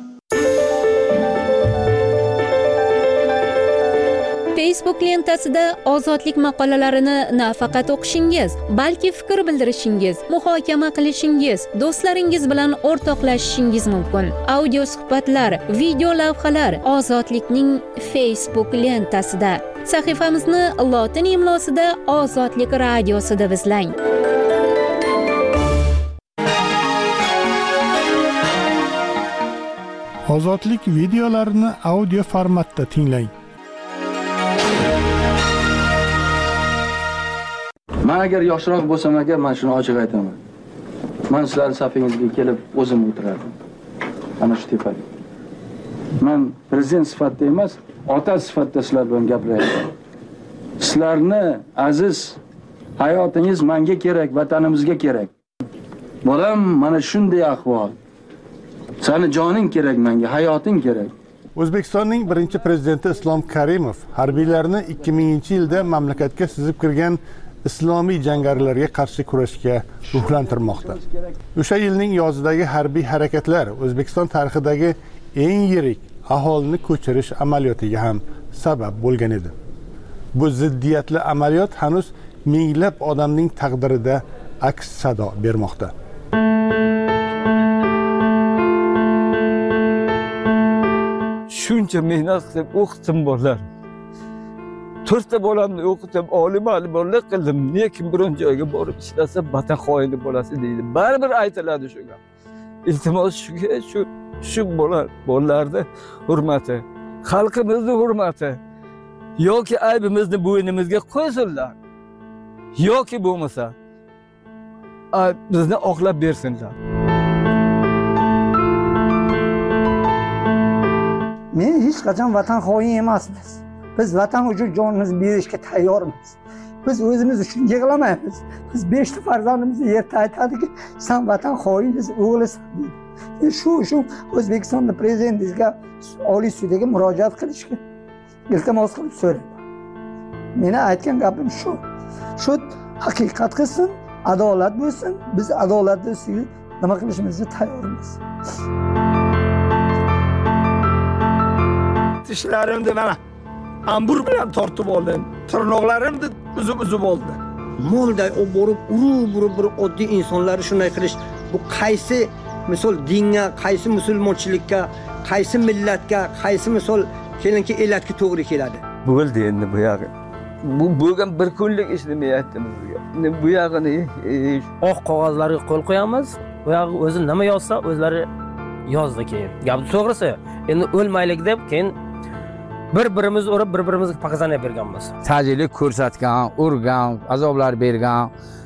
Facebook lentasida ozodlik maqolalarini nafaqat o'qishingiz, balki fikr bildirishingiz, muhokama qilishingiz, do'stlaringiz bilan o'rtoqlashishingiz mumkin. Audio suhbatlar, video lavhalar Ozodlikning Facebook lentasida. Sahifamizni lotin imlosida Ozodlik radiosida izlang. Ozodlik videolarini audio formatda tinglang. Men agar yoshroq bo'lsam aka, men shuni ochiq aytaman. Men sizlar safingizga kelib o'zim o'tirardim. Ana shu tepalik. Men prezident sifatida emas, ota sifatida sizlar bilan gapiryapman. Sizlarni aziz hayotingiz menga kerak, vatanimizga kerak. Bolam, mana shunday ahvol. Seni joning kerak menga, hayoting kerak. O'zbekistonning birinchi prezidenti Islom Karimov harbiylarni ikki minginchi yilda mamlakatga sizib kirgan islomiy jangarilarga qarshi kurashga ruhlantirmoqda. O'sha yilning yozidagi harbiy harakatlar O'zbekiston tarixidagi eng yirik aholini ko'chirish amaliyotiga ham sabab bo'lgan edi. Bu ziddiyatli amaliyot hanuz minglab odamning taqdirida aks sado bermoqda. Shuncha mehnat qilib o'qitim bolalar. To'rtta bolamni o'qitib, oliy ma'lumotlar qildim. Lekin biron joyga borib ishlasa, vatan xoini bo'lasi deydi. Baribir aytiladi shu gap. Iltimos shuga, shu shu bola, bolalarning hurmati, xalqimizning hurmati yoki aybimizni bo'ynimizga qo'ysinlar. Yoki bo'lmasa, bizni oqlab bersinlar. Men hech qachon vatan xoin emasmiz. Biz vatan uchun jonimizni berishga tayyormiz. Biz o'zimiz uchun yig'lamaymiz. Biz beshta farzandimizni yerda aytadiki, sen vatan xoinisan, o'g'lisan deydi. Shu shu O'zbekistonning prezidentiga Oliy sudga murojaat qilishga iltimos qilib so'rayman. Meni aytgan gapim shu. Shu haqiqat qilsin, adolat bo'lsin. Biz adolatni ustiga nima qilishimizga tayyormiz. Tishlarimni mana ambur bilan tortib oldim. Tirnoqlarimni uzib-uzib oldi. Molday olib borib, urib-urib bir oddiy insonlar shunday qilish, bu qaysi misol dinga, qaysi musulmonchilikka, qaysi millatga, qaysi misol kelinki elatga to'g'ri keladi. Bo'ldi endi bu yog'i. Bu bo'lgan bir kunlik ish demayapti bizga. Endi bu yog'ini oq qog'ozlarga qo'l qo'yamiz. Bu yog'i o'zi nima yozsa, o'zlari yozdi keyin. Gap to'g'risi, endi o'lmaylik deb keyin bir-birimizni urib, bir-birimizga pokazaniya berganmiz. Ta'jillik ko'rsatgan, urgan, azoblar bergan,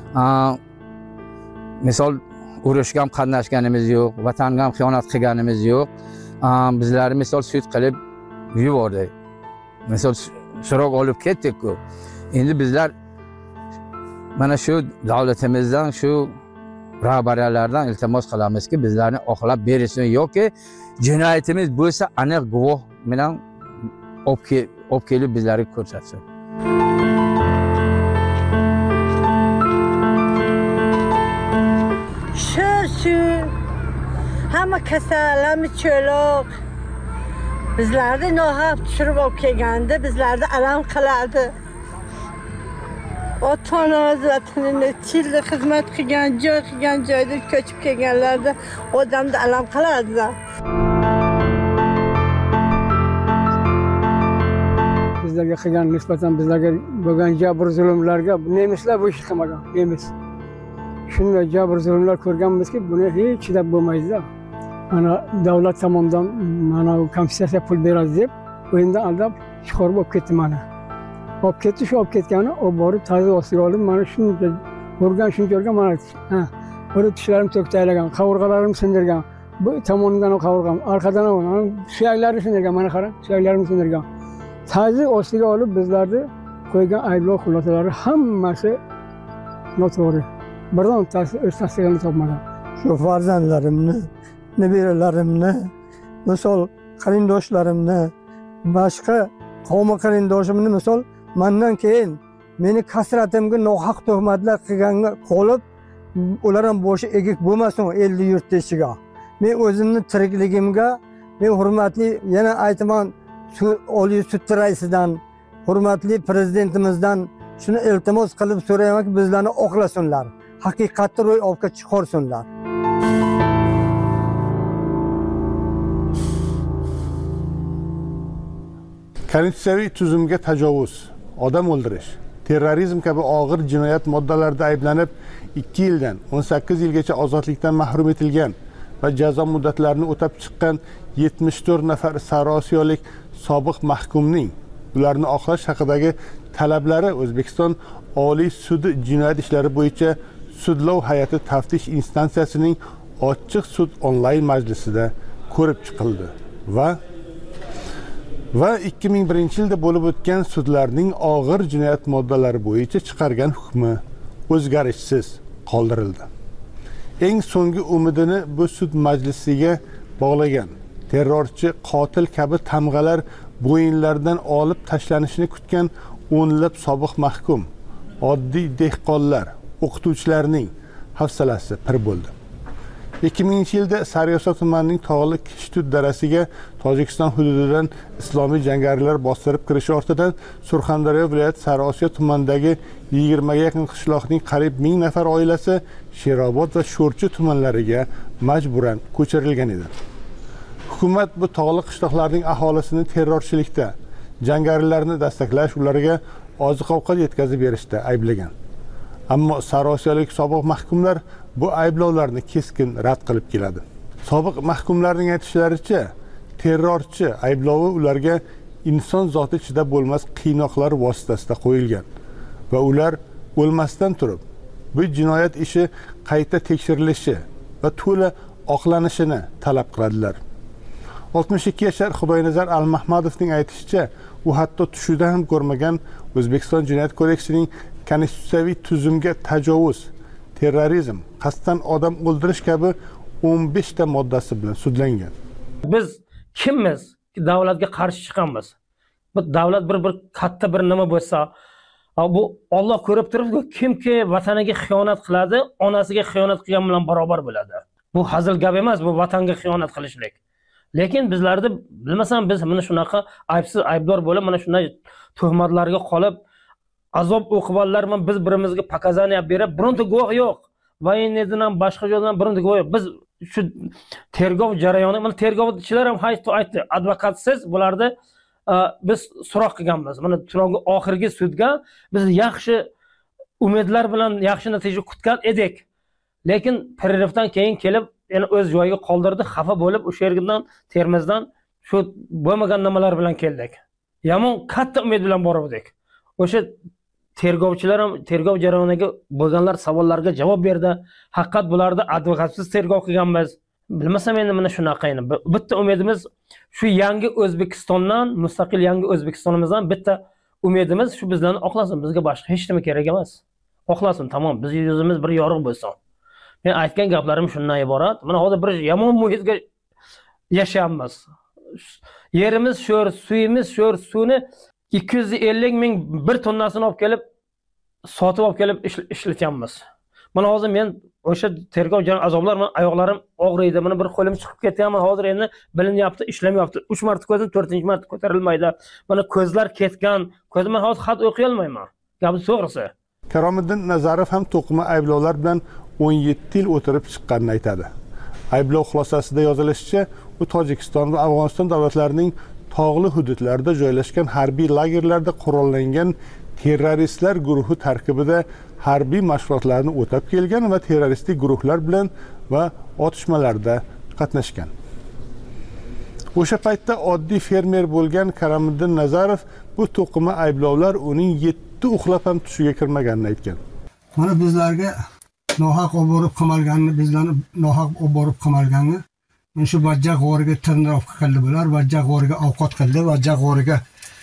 misol urushga ham qatnashganimiz yo'q, vatanga ham xiyonat qilganimiz yo'q. Bizlarni misol sud qilib yubordi. Misol so'roq olib ketdik-ku. Endi bizlar mana shu davlatimizdan, shu rahbariyatlardan iltimos qilamizki, bizlarni oqlab berishsin yoki jinoyatimiz bo'lsa aniq guvoh bilan olib kelib bizlarga ko'rsatsin. Shu hamma kasallarni cho'loq bizlarni nohaq tushirib olib kelganda bizlarni alam qilardi. Ota-onamiz vatanida childa xizmat qilgan, joy qilgan joyda ko'chib kelganlarda odamni alam qilardi. bizlarga qilgan nisbatan bizlarga bo'lgan jabr zulmlarga nemislar bu ishni qilmagan, nemis. Shunday jabr zulmlar ko'rganmizki, buni hech chidab bo'lmaydi-da. Mana davlat tomonidan mana kompensatsiya pul beradi deb, o'yindan aldab chiqarib olib ketdi mana. Olib ketdi, shu olib ketgani, olib borib tazi ostiga olib, mana shuncha ko'rgan, shuncha ko'rgan mana ha, bir tishlarim to'ktaylagan, qavurg'alarim sindirgan. Bu tomonidan qavurgan, arqadan ham suyaklarini sindirgan, mana qarang, suyaklarini sindirgan. Tazi ostiga olib bizlarni qo'ygan ayblov xulosalari hammasi noto'g'ri. Birdan o'z tasdig'ini topmagan. Shu farzandlarimni, nebiralarimni, misol qarindoshlarimni, boshqa qavm qarindoshimni misol mendan keyin meni kasratimga nohaq tuhmatlar qilganga qolib, ular ham boshi egik bo'lmasin elli yurtda ichiga. Men o'zimni tirikligimga, men hurmatli yana aytaman, Oliy sud raisidan, hurmatli prezidentimizdan shuni iltimos qilib so'raymanki, bizlarni oqlasinlar. Haqiqatni ro'yobga chiqarsinlar. Konstitutsiyaviy tuzumga tajovuz, odam o'ldirish, terrorizm kabi og'ir jinoyat moddalarida ayblanib ikki yildan o'n sakkiz yilgacha ozodlikdan mahrum etilgan va jazo muddatlarini o'tab chiqqan yetmish to'rt nafar sariosiyolik sobiq mahkumning ularni oqlash haqidagi talablari O'zbekiston Oliy sudi jinoyat ishlari bo'yicha sudlov hay'ati taftish instansiyasining ochiq sud onlayn majlisida ko'rib chiqildi va va ikki ming birinchi yilda bo'lib o'tgan sudlarning og'ir jinoyat moddalari bo'yicha chiqargan hukmi o'zgarishsiz qoldirildi. Eng so'nggi umidini bu sud majlisiga bog'lagan terrorchi, qotil kabi tamg'alar bo'yinlaridan olib tashlanishini kutgan o'nlab sobiq mahkum, oddiy dehqonlar, o'qituvchilarning hafsalasi pir bo'ldi. ikki minginchi yilda Sariosiyo tumanining tog'li Kishtut darasiga Tojikiston hududidan islomiy jangarilar bostirib kirishi ortidan Surxondaryo viloyati Sariosiyo tumanidagi yigirmaga yaqin qishloqning qariyb ming nafar oilasi Sherobod va Sho'rchi tumanlariga majburan ko'chirilgan edi. Hukumat bu tog'li qishloqlarning aholisini terrorchilikda, jangarilarni dastaklash, ularga oziq-ovqat yetkazib berishda ayblagan. Ammo Sariosiyolik sobiq mahkumlar bu ayblovlarni keskin rad qilib keladi. Sobiq mahkumlarning aytishlaricha, terrorchi ayblovi ularga inson zoti ichida bo'lmas qiynoqlar vositasida qo'yilgan va ular o'lmasdan turib bu jinoyat ishi qayta tekshirilishi va to'la oqlanishini talab qiladilar. oltmish ikki yashar Xudoynazar Al-Mahmadovning aytishicha, u hatto tushida ham ko'rmagan O'zbekiston Jinoyat kodeksining konstitutsiyaviy tuzumga tajovuz, terrorizm, qasddan odam o'ldirish kabi o'n besh ta moddasi bilan sudlangan. Biz kimmiz? Davlatga qarshi chiqamiz. Bu davlat bir bir katta bir nima bo'lsa, bu Alloh ko'rib turibdi, kimki vataniga xiyonat qiladi, onasiga xiyonat qilgan bilan barobar bo'ladi. Bu hazil gap emas, bu vatanga xiyonat qilishlik. Lekin bizlarda bilmasam biz mana shunaqa aybsiz aybdor bo'lib, mana shunday tuhmatlarga qolib azob o'qiganlar bilan biz birimizga pokazaniya berib, bironta guvoh yo'q. Voyinnedan ham boshqa joydan bironta guvoh yo'q. Biz shu tergov jarayoni, mana tergovchilar ham aytdi, advokatsiz bularni biz so'roq qilganmiz. Mana turongi oxirgi sudga biz yaxshi umidlar bilan yaxshi natija kutgan edik. Lekin pererivdan keyin kelib, yana o'z joyiga qoldirdi, xafa bo'lib o'sha yerdan Termizdan shu bo'lmagan nimalar bilan keldik. Yomon katta umid bilan bordik. O'sha tergovchilar ham tergov jarayoniga bo'lganlar savollarga javob berdi. Haqiqat bularda advokatsiz tergov qilganmiz. Bilmasam endi mana shunaqa endi. Bitta umidimiz shu yangi O'zbekistondan, mustaqil yangi O'zbekistonimizdan bitta umidimiz shu bizlarni oqlasin. Bizga boshqa hech nima kerak emas. Oqlasin, tamom. Biz yuzimiz bir yorug' bo'lsin. Men aytgan gaplarim shundan iborat. Mana hozir bir yomon muhitga yashayapmiz. Yerimiz sho'r, suyimiz sho'r, suvni ikki yuz ellik ming bir tonnasini olib kelib sotib olib kelib ishlatyapmiz. Mana hozir men o'sha tergov jarayoni azoblar bilan oyoqlarim og'riydi. Mana bir qo'lim chiqib ketyapman. Hozir endi bilinyapti, ishlamayapti. uch marta ko'zim to'rtinchi marta ko'tarilmaydi. Mana ko'zlar ketgan. Ko'zimdan hozir xat o'qiy olmayman. Gapi to'g'risi. Karomiddin Nazarov ham to'qima ayblovlar bilan o'n yetti yil o'tirib chiqqanini aytadi. Ayblov xulosasida yozilishicha, u Tojikiston va Afg'oniston davlatlarining tog'li hududlarda joylashgan harbiy lagerlarda qurollangan terroristlar guruhi tarkibida harbiy mashg'ulotlarni o'tab kelgan va terroristik guruhlar bilan va otishmalarda qatnashgan. O'sha paytda oddiy fermer bo'lgan Karamiddin Nazarov bu to'qima ayblovlar uning yetti uxlab ham tushiga kirmaganini aytgan. Mana bizlarga nohaq olib borib qamalganini, bizlarni nohaq olib borib qamalganini, mana shu Vajja g'origa trenirovka qildi bular, Vajja g'origa ovqat qildi, Vajja g'origa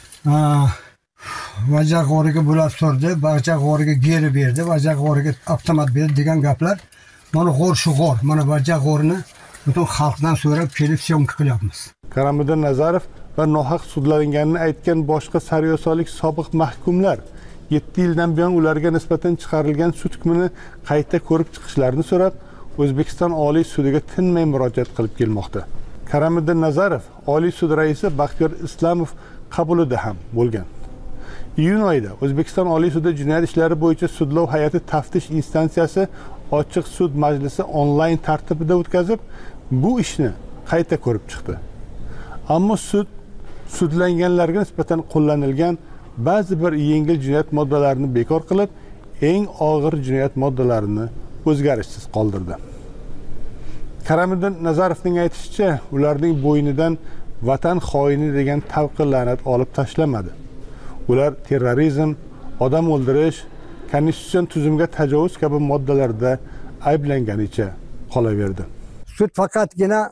Vajja g'origa bular surdi, Vajja g'origa geri berdi, Vajja g'origa avtomat berdi degan gaplar. Mana g'or shu g'or, mana Vajja g'orini butun xalqdan so'rab kelib syomka qilyapmiz. Karamiddin Nazarov va nohaq sudlanganini aytgan boshqa saryosolik sobiq mahkumlar yetti yildan buyon ularga nisbatan chiqarilgan sud hukmini qayta ko'rib chiqishlarini so'rab, O'zbekiston Oliy sudiga tinmay murojaat qilib kelmoqda. Karamiddin Nazarov Oliy sud raisi Baxtiyor Islamov qabulida ham bo'lgan. Iyun oyida O'zbekiston Oliy sudi jinoyat ishlari bo'yicha sudlov hay'ati taftish instansiyasi ochiq sud majlisi onlayn tartibida o'tkazib, bu ishni qayta ko'rib chiqdi. Ammo sud sudlanganlarga nisbatan qo'llanilgan ba'zi bir yengil jinoyat moddalarini bekor qilib, eng og'ir jinoyat moddalarini o'zgarishsiz qoldirdi. Karamiddin Nazarovning aytishicha, ularning bo'ynidan vatan xoini degan tavqi la'nat olib tashlamadi. Ular terrorizm, odam o'ldirish, konstitutsion tuzumga tajovuz kabi moddalarda ayblanganicha qolaverdi. Sud faqatgina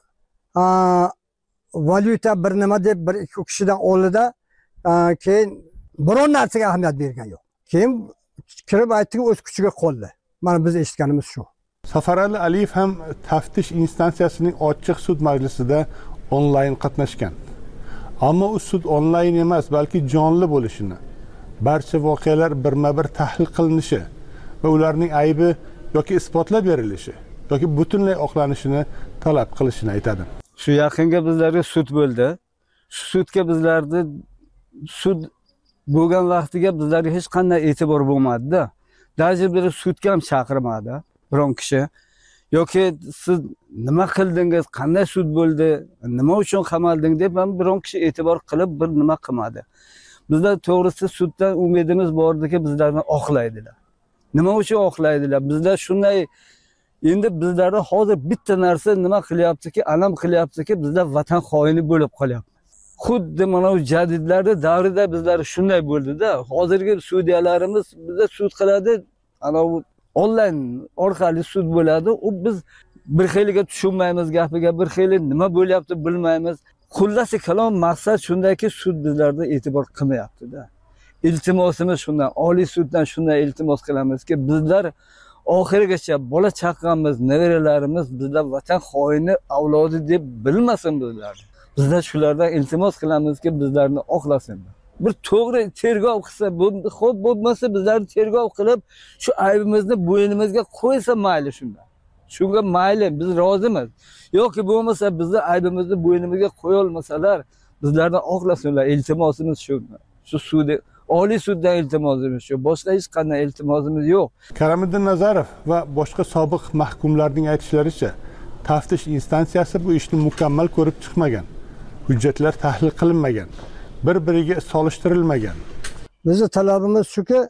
valyuta bir nima deb bir ikki kishidan oldida keyin biron narsaga ahamiyat bergan yo'q. Keyin kirib aytdiki, o'z kuchiga qoldi. Mana biz eshitganimiz shu. Safarali Aliyev ham taftish instansiyasining ochiq sud majlisida onlayn qatnashgan. Ammo u sud onlayn emas, balki jonli bo'lishini, barcha voqealar birma-bir tahlil qilinishi va ularning aybi yoki isbotlab berilishi yoki butunlay oqlanishini talab qilishini aytadi. Shu yaqinga bizlarga sud bo'ldi. Shu sudga bizlarni sud bo'lgan vaqtiga bizlarga hech qanday e'tibor bo'lmadi-da. Даже bir sudga ham chaqirmadi biron kishi. Yoki siz nima qildingiz, qanday sud bo'ldi, nima uchun qamalding deb ham biron kishi e'tibor qilib bir nima qilmadi. Bizlar to'g'risi suddan umidimiz bordiki, bizlarni oqlaydilar. Nima uchun oqlaydilar? Bizlar shunday endi bizlarda hozir bitta narsa nima qilyaptiki, alam qilyaptiki, bizlar vatan xoini bo'lib qolyapmiz. Xuddi mana u jadidlarda davrida bizlar shunday bo'ldi-da. Hozirgi sudyalarimiz bizda sud qiladi, ana u onlayn orqali sud bo'ladi. U biz bir xiliga tushunmaymiz gapiga, bir xili nima bo'lyapti bilmaymiz. Xullasi kalom maqsad shundayki, sud bizlarda e'tibor qilmayapti-da. Iltimosimiz shundan, Oliy suddan shunday iltimos qilamizki, bizlar oxirigacha bola chaqamiz, nevaralarimiz bizlar vatan xoini avlodi deb bilmasin bizlar. Bizlar shulardan iltimos qilamizki, bizlarni oqlasin. Bir to'g'ri tergov qilsa, xo'p bo'lmasa bizlarni tergov qilib, shu aybimizni bo'ynimizga qo'ysa mayli shunda. Shunga mayli, biz rozimiz. Yoki bo'lmasa bizlar aybimizni bo'ynimizga qo'ya olmasalar, bizlarni oqlasinlar. Iltimosimiz shu. Shu sudi Oliy suddan iltimosimiz shu. Boshqa hech qanday iltimosimiz yo'q. Karamiddin Nazarov va boshqa sobiq mahkumlarning aytishlaricha, taftish instansiyasi bu ishni mukammal ko'rib chiqmagan. Hujjatlar tahlil qilinmagan, bir-biriga solishtirilmagan. Bizning talabimiz shuki,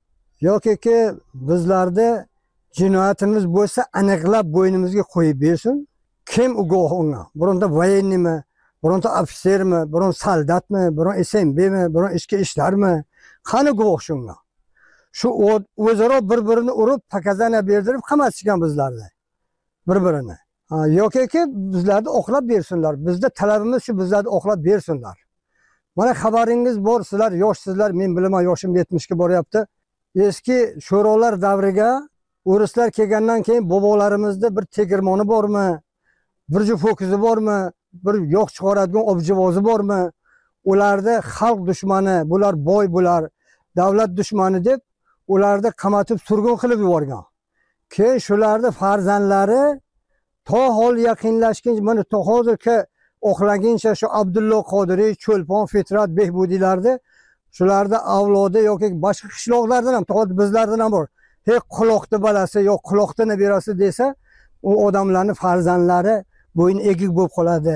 yoki bizlarda jinoyatimiz bo'lsa, aniqlab bo'ynimizga qo'yib bersin. Kim u guvoh unga? Bironta voyennimi, bironta ofitsermi, biron soldatmi, biron S M Bmi, biron ichki ishlarmi? Qani guvoh shunga? Shu o'zaro bir-birini urib, pakazana berdirib qamatishgan bizlarni. Bir-birini. Yoki bizlarni oqlab bersinlar. Bizda talabimiz shu, bizlarni oqlab bersinlar. Mana xabaringiz bor, sizlar yoshsizlar, men bilaman, yoshim yetmishga boryapti. Eski sho'rolar davriga o'rislar kelgandan keyin bobolarimizda bir tegirmoni bormi? Bir juft ho'kizi bormi? Bir yo'q chiqaradigan objivozi bormi? Ularda xalq dushmani, bular boy, bular davlat dushmani deb ularni qamatib surgun qilib yuborgan. Keyin shularning farzandlari to hol yaqinlashgan, mana to hozirgi oqlaguncha shu Abdulloh Qodiriy, Cho'lpon, Fitrat, Behbudiylarni shularda avlodi yoki boshqa qishloqlardan ham, to'g'ri bizlardan ham bor. Hech quloqni balasi yo'q, quloqni nabirasi desa, u odamlarning farzandlari bo'yin egik bo'lib qoladi.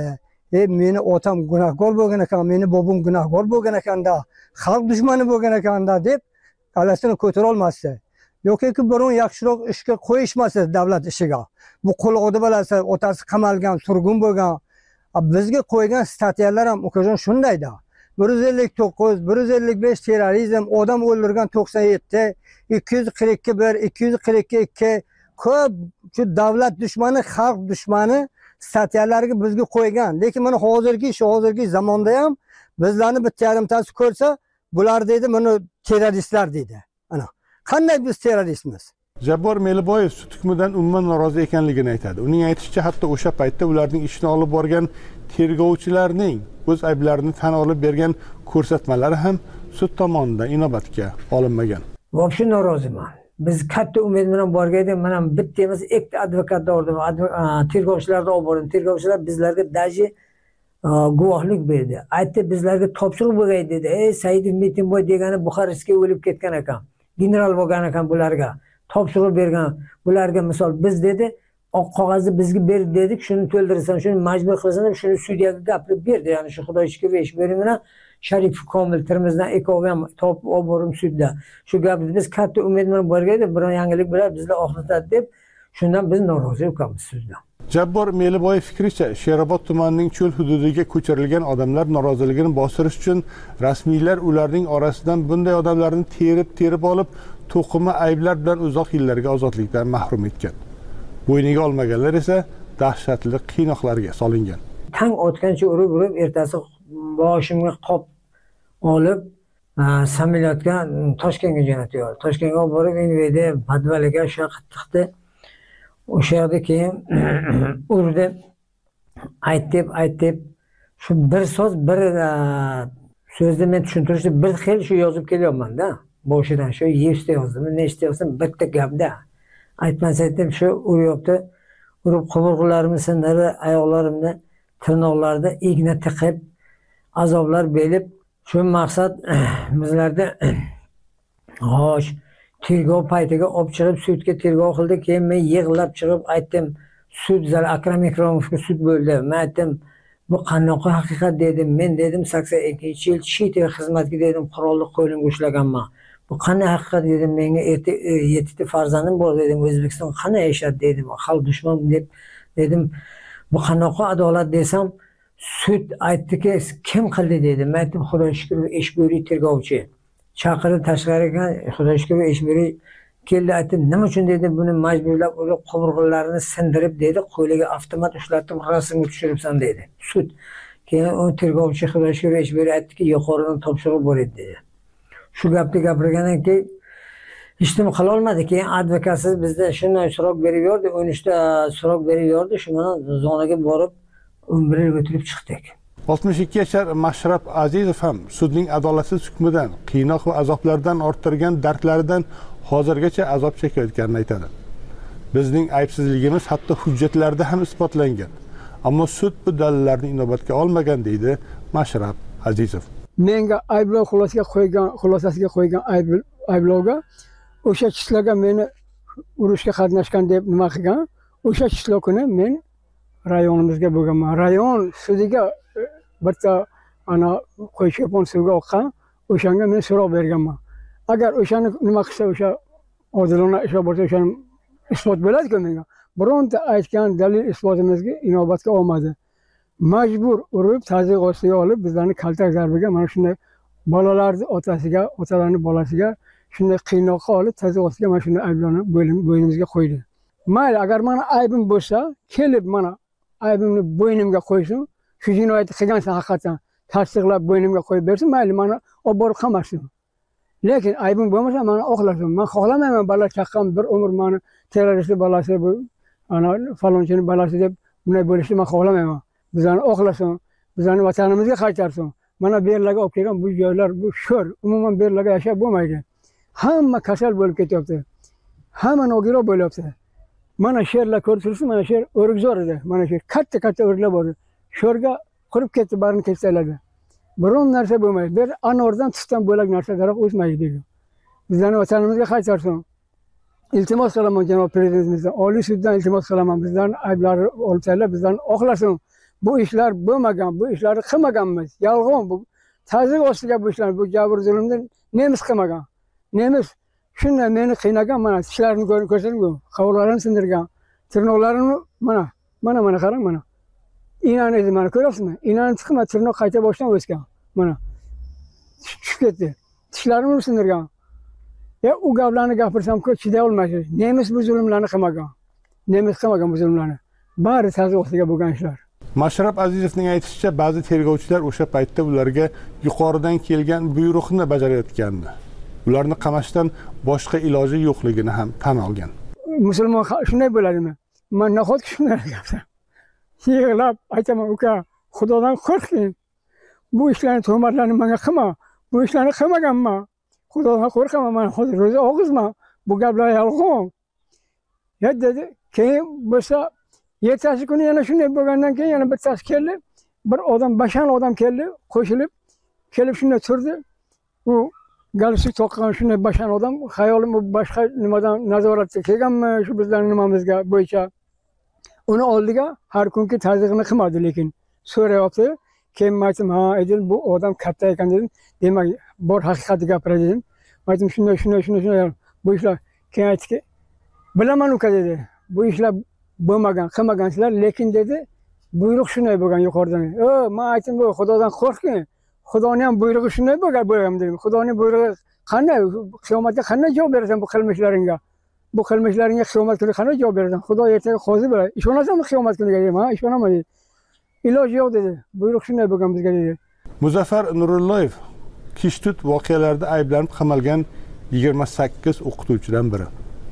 e meni otam gunohkor bo'lgan ekan, meni bobom gunohkor bo'lgan ekanda, xalq dushmani bo'lgan ekanda deb qalasini ko'tara olmasdi. yoki biron yaxshiroq ishga qo'yishmasa davlat ishiga. Bu qo'lg'odi bo'lasa, otasi qamalgan, surgun bo'lgan. Bizga qo'ygan statyalar ham ukajon shundayda. bir yuz ellik to'qqiz, bir yuz ellik besh terrorizm, odam o'ldirgan to'qson yetti, ikki yuz qirq ikki bir, ikki yuz qirq ikki ikki ko'p shu davlat dushmani, xalq dushmani statyalarga bizga qo'ygan. Lekin mana hozirgi shu hozirgi zamonda ham bizlarni bitta yarimtasi ko'rsa, bular deydi, mana terroristlar deydi. Ana, qanday biz terroristmiz? Jabbor Meliboyev sud hukmidan umuman norozi ekanligini aytadi. Uning aytishicha, hatto o'sha paytda ularning ishini olib borgan tergovchilarning o'z ayblarini tan olib bergan ko'rsatmalari ham sud tomonidan inobatga olinmagan. Vobshe noroziman. Biz katta umid bilan borgandik, mana bitta emas, ikkita advokatni oldim, tergovchilarni olib bordim. Tergovchilar bizlarga daji guvohlik berdi. Aytdi, bizlarga topshiriq bo'lgan dedi. Ey Saidov Metinboy degani Buxarestga o'lib ketgan ekan. General bo'lgan ekan bularga. Topshiriq bergan. Bularga misol biz dedi, oq qog'ozni bizga ber dedik, shuni to'ldirsan, shuni majbur qilsan deb shuni sudyaga gapirib berdi. Ya'ni shu Xudo ishga ish berimdan Sharif Komil Termizdan ekovi ham topib olib borim sudda. Shu gapni biz katta umid bilan borgandik, biron yangilik bilan bizlar oxlatadi deb, shundan biz norozi ekanmiz sudda. Jabbor Meliboyev fikricha, Sherobod tumanining cho'l hududiga ko'chirilgan odamlar noroziligini bostirish uchun rasmiylar ularning orasidan bunday odamlarni terib-terib olib, to'qima ayblar bilan uzoq yillarga ozodlikdan mahrum etgan. Bo'yniga olmaganlar esa dahshatli qiynoqlarga solingan. Tang otgancha urib-urib, ertasi boshimga qop olib, samolyotga Toshkentga jo'natyapti. Toshkentga olib borib, Enveda Padvaliga shu qattiqdi. O'sha yerda keyin urdi, aytib, aytib, shu bir so'z, bir so'zni men tushuntirishni bir xil shu yozib kelyapman-da. Boshidan shu yuzta yozdim, nechta yozdim, bitta gapda. Aytmasa aytdim, shu uryapti, urib qo'ng'irlarimni sindirdi, oyoqlarimni, tirnoqlarida igna tiqib, azoblar berib, shu maqsad bizlarda xo'sh, tergov paytiga olib chiqib sudga tergov qildi. Keyin men yig'lab chiqib aytdim, sud zal Akram Ikromovga sud bo'ldi. Men aytdim, bu qanaqa haqiqat dedim. Men dedim sakson ikkinchi yil Chitiga xizmatga dedim, qurolli qo'limga ushlaganman. Bu qanday haqiqat dedim, menga yettita farzandim bor dedim, O'zbekiston qanday yashadi dedim, xalq dushman deb dedim. Bu qanaqa adolat desam, sud aytdiki, kim qildi dedim. Men aytdim, Xudo shukr, ish bo'ri tergovchi. Chaqirib tashqariga, Xudo shukr, ish bo'ri keldi. Aytdim, nima uchun dedi, buni majburlab urib qovurg'alarini sindirib dedi, qo'liga avtomat ushlatib, rasmga tushiribsan dedi. Sud. Keyin u tergovchi Xudo shukr, ish bo'ri aytdiki, yuqoridan topshiriq bor edi dedi. Shu gapni gapirgandan keyin hech nima qila olmadi. Keyin advokatsiz bizda shunday so'roq berib yordi, o'n uchta so'roq berib yordi. Shu bilan zonaga borib o'n bir yil o'tirib chiqdik. oltmish ikki yashar Mashrab Azizov ham sudning adolatsiz hukmidan, qiynoq va azoblardan orttirgan dardlaridan hozirgacha azob chekayotganini aytadi. Bizning aybsizligimiz hatto hujjatlarda ham isbotlangan. Ammo sud bu dalillarni inobatga olmagan deydi Mashrab Azizov. Menga ayblov xulosasiga qo'ygan, xulosasiga qo'ygan ayblovga o'sha kishilarga meni urushga qatnashgan deb nima qilgan, o'sha kishilar kuni men rayonimizga bo'lganman. Rayon sudiga bitta ana qo'yshapon suvga oqqan, o'shanga men so'roq berganman. Agar o'shani nima qilsa, o'sha odilona ish bo'lsa, o'shani isbot bo'ladi-ku menga. Bironta aytgan dalil isbotimizga inobatga olmadi. Majbur urib, tazyiq ostiga olib, bizlarni kaltak zarbiga, mana shunday bolalarning otasiga, otalarning bolasiga shunday qiynoqqa olib, tazyiq ostiga mana shunday ayblarni bo'ynimizga qo'ydi. Mayli, agar mana aybim bo'lsa, kelib mana aybimni bo'ynimga qo'ysin, shu jinoyatni qilgansan haqiqatan tasdiqlab bo'ynimga qo'yib bersin, mayli, mana olib borib qamasin. Lekin aybim bo'lmasa, mana oqlasin. Men xohlamayman bola chaqqan bir umr meni terrorist bolasi bu, ana falonchining bolasi deb bunday bo'lishni men xohlamayman. Bizlarni oqlasin, bizlarni vatanimizga qaytarsin. Mana bu yerlarga olib kelgan bu joylar, bu sho'r, umuman bu yerlarga yashab bo'lmaydi. Hamma kasal bo'lib ketyapti. Hamma nogiron bo'lyapti. Mana sherlar ko'rtirsin, mana sher o'rikzor edi. Mana shu katta-katta o'riklar bor. Sho'rga qurib ketdi, barini kessalardi. Biron narsa bo'lmaydi. Bir anordan tushdan bo'lak narsa daraxt o'smaydi dedi. Bizlarni vatanimizga qaytarsin. İltimos qilaman janob prezidentimizdan, Oliy suddan iltimos qilaman. Bizlarni ayblari olib tashlab, bizlarni oqlasin. bu ishlar bo'lmagan, bu ishlarni qilmaganmiz. Yolg'on bu. Tazyiq ostiga bu ishlar, bu jabr zulmni nemis qilmagan. Nemis shunday meni qiynagan, mana tishlarini ko'rsatgan, qovoqlarini sindirgan, tirnoqlarini mana, mana mana qarang mana. Inani edi mana ko'ryapsizmi? Inani chiqma, tirnoq qayta boshdan o'sgan. Mana. Tushib ketdi. Tishlarini sindirgan. Ya u gaplarni gapirsam-ku chiday olmaysiz. Nemis bu zulmlarni qilmagan. Nemis qilmagan bu zulmlarni. Bari tazyiq ostiga bo'lgan ishlar. Mashrab Azizovning aytishicha, ba'zi tergovchilar o'sha paytda ularga yuqoridan kelgan buyruqni bajarayotgandi. Ularni qamashdan boshqa iloji yo'qligini ham tan olgan. Musulmon shunday bo'ladimi? Men nahotki shunday gapsam. Yig'lab aytaman, uka, Xudodan qo'rqing. Bu ishlarni tuhmatlarni menga qilma. Bu ishlarni qilmaganman. Xudodan qo'rqaman, men hozir ro'za og'izman. Bu gaplar yolg'on. Ya dedi, keyin bo'lsa ertasi kuni yana shunday bo'lgandan keyin yana bittasi keldi. Bir odam, bashan odam keldi, qo'shilib, kelib shunday turdi. U galstuk taqqan shunday bashan odam, xayolim boshqa nimadan nazoratga kelganmi, shu bizlarning nimamizga bo'yicha. Uni oldiga har kungi tazyiqni qilmadi, lekin so'rayapti. Keyin aytdim, ha, Edil bu odam katta ekan dedim. Demak, bor haqiqatni gapiradi dedim. Aytdim, shunday, shunday, shunday, shunday. Bu ishlar keyin aytdiki, bilaman uka dedi. Bu ishlar bo'lmagan, qilmagansizlar, lekin dedi, buyruq shunday bo'lgan yuqoridan. O, men aytdim, bu Xudodan qo'rqing. Xudoning ham buyrug'i shunday bo'lgan, bo'lgan dedim. Xudoning buyrug'i qanday? Qiyomatda qanday javob berasan bu qilmishlaringga? Bu qilmishlaringga qiyomat kuni qanday javob berasan? Xudo ertaga qozi bo'ladi. Ishonasanmi qiyomat kuniga dedim, ha? Ishonaman dedi. Iloji yo'q dedi. Buyruq shunday bo'lgan bizga dedi. Muzaffar Nurulloyev Kishtut voqealarida ayblanib qamalgan yigirma sakkiz o'qituvchidan biri.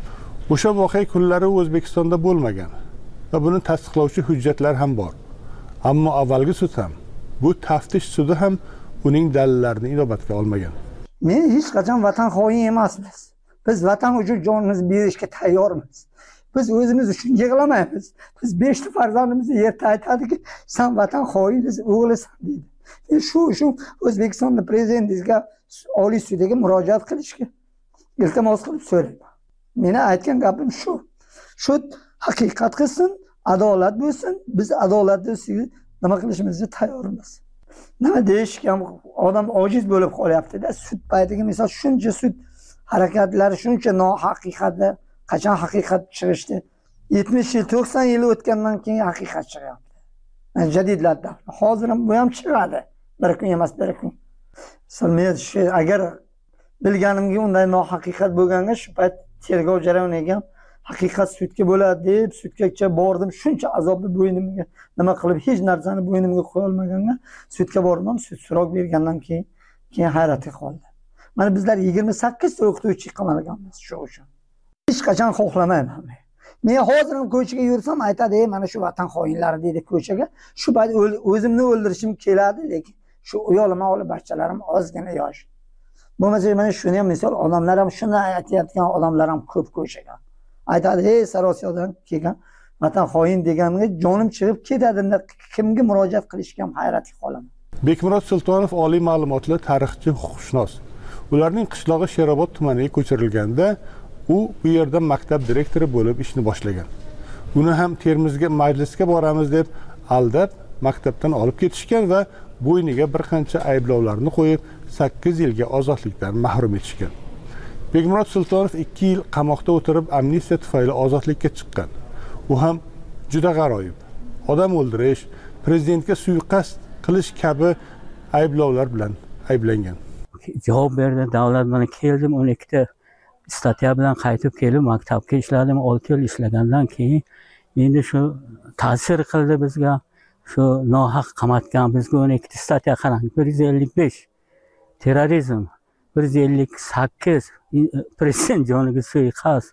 O'sha voqea kunlari O'zbekistonda bo'lmagan va buni tasdiqlovchi hujjatlar ham bor. Ammo avvalgi sud ham, bu taftish sudi ham uning dalillarini inobatga olmagan. Men hech qachon vatan xoin emasmiz. Biz vatan uchun jonimizni berishga tayyormiz. Biz o'zimiz uchun yig'lamaymiz. Biz beshta farzandimizni yerda aytadiki, sen vatan xoinisan, o'g'lisan deydi. Men shu uchun O'zbekistonning prezidentimizga Oliy sudga murojaat qilishga iltimos qilib so'rayman. Meni aytgan gapim shu. Shu haqiqat qilsin, adolat bo'lsin. Biz adolatni ustiga nima qilishimizga tayyormiz. Nima deyishga odam ojiz bo'lib qolyapti-da. Sud paytiga misol shuncha sud harakatlari, shuncha nohaqiqatlar, qachon haqiqat chiqishdi? yetmish yil, to'qson yil o'tgandan keyin haqiqat chiqyapti. Jadidlarda. Hozir ham bu ham chiqadi. Bir kun emas, bir kun. Misol men shu agar bilganimga unday nohaqiqat bo'lganda shu payt tergov jarayoniga haqiqat sudga bo'ladi deb sudgacha bordim. Shuncha azobni bo'ynimga nima qilib hech narsani bo'ynimga qo'ya olmaganga sudga bordim. Sud so'roq bergandan keyin keyin hayratga qoldi. Mana bizlar yigirma sakkiz ta o'qituvchi qamalganmiz shu uchun. Hech qachon xohlamayman men. Men hozir ham ko'chaga yursam aytadi, "Ey, mana shu vatan xoinlari" deydi ko'chaga. Shu payt o'zimni o'ldirishim keladi, lekin shu uyolima olib bachalarim ozgina yosh. Bo'lmasa mana shuni ham misol odamlar ham shunday aytayotgan odamlar ham ko'p ko'chaga. Aytadi, "Ey, Sarosiyodan kelgan vatan xoin deganiga jonim chiqib ketadi, kimga murojaat qilishga ham hayratga qolaman." Bekmurod Sultonov oliy ma'lumotli tarixchi, huquqshunos. Ularning qishlog'i Sherobod tumaniga ko'chirilganda u bu yerda maktab direktori bo'lib ishni boshlagan. Uni ham Termizga majlisga boramiz deb aldab maktabdan olib ketishgan va bo'yniga bir qancha ayblovlarni qo'yib sakkiz yilga ozodlikdan mahrum etishgan. Bekmurod Sultonov ikki yil qamoqda o'tirib amnistiya tufayli ozodlikka chiqqan. U ham juda g'aroyib. Odam o'ldirish, prezidentga suiqasd qilish kabi ayblovlar bilan ayblangan. Javob berdi, davlat bilan keldim, o'n ikkita statya bilan qaytib kelib maktabga ishladim. olti yil ishlagandan keyin endi shu ta'sir qildi bizga. Shu nohaq qamatgan bizga o'n ikkita statya qarang, bir yuz ellik besh terrorizm, bir yuz ellik sakkiz prezident joniga suiqasd,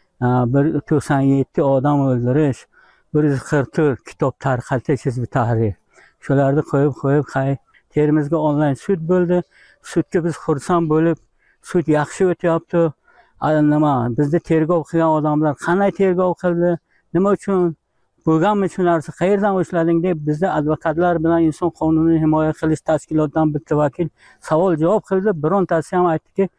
bir to'qson yetti odam o'ldirish, bir yuz qirq to'rt kitob tarqatish, hizb tahrir. Shularni qo'yib qo'yib hay Termizga onlayn sud bo'ldi. Sudga biz xursand bo'lib, sud yaxshi o'tyapti. Nima, bizda tergov qilgan odamlar qanday tergov qildi? Nima uchun bo'lganmi shu narsa? Qayerdan ushlading deb bizda advokatlar bilan inson huquqini himoya qilish tashkilotidan bitta vakil savol javob qildi. Birontasi ham aytdiki,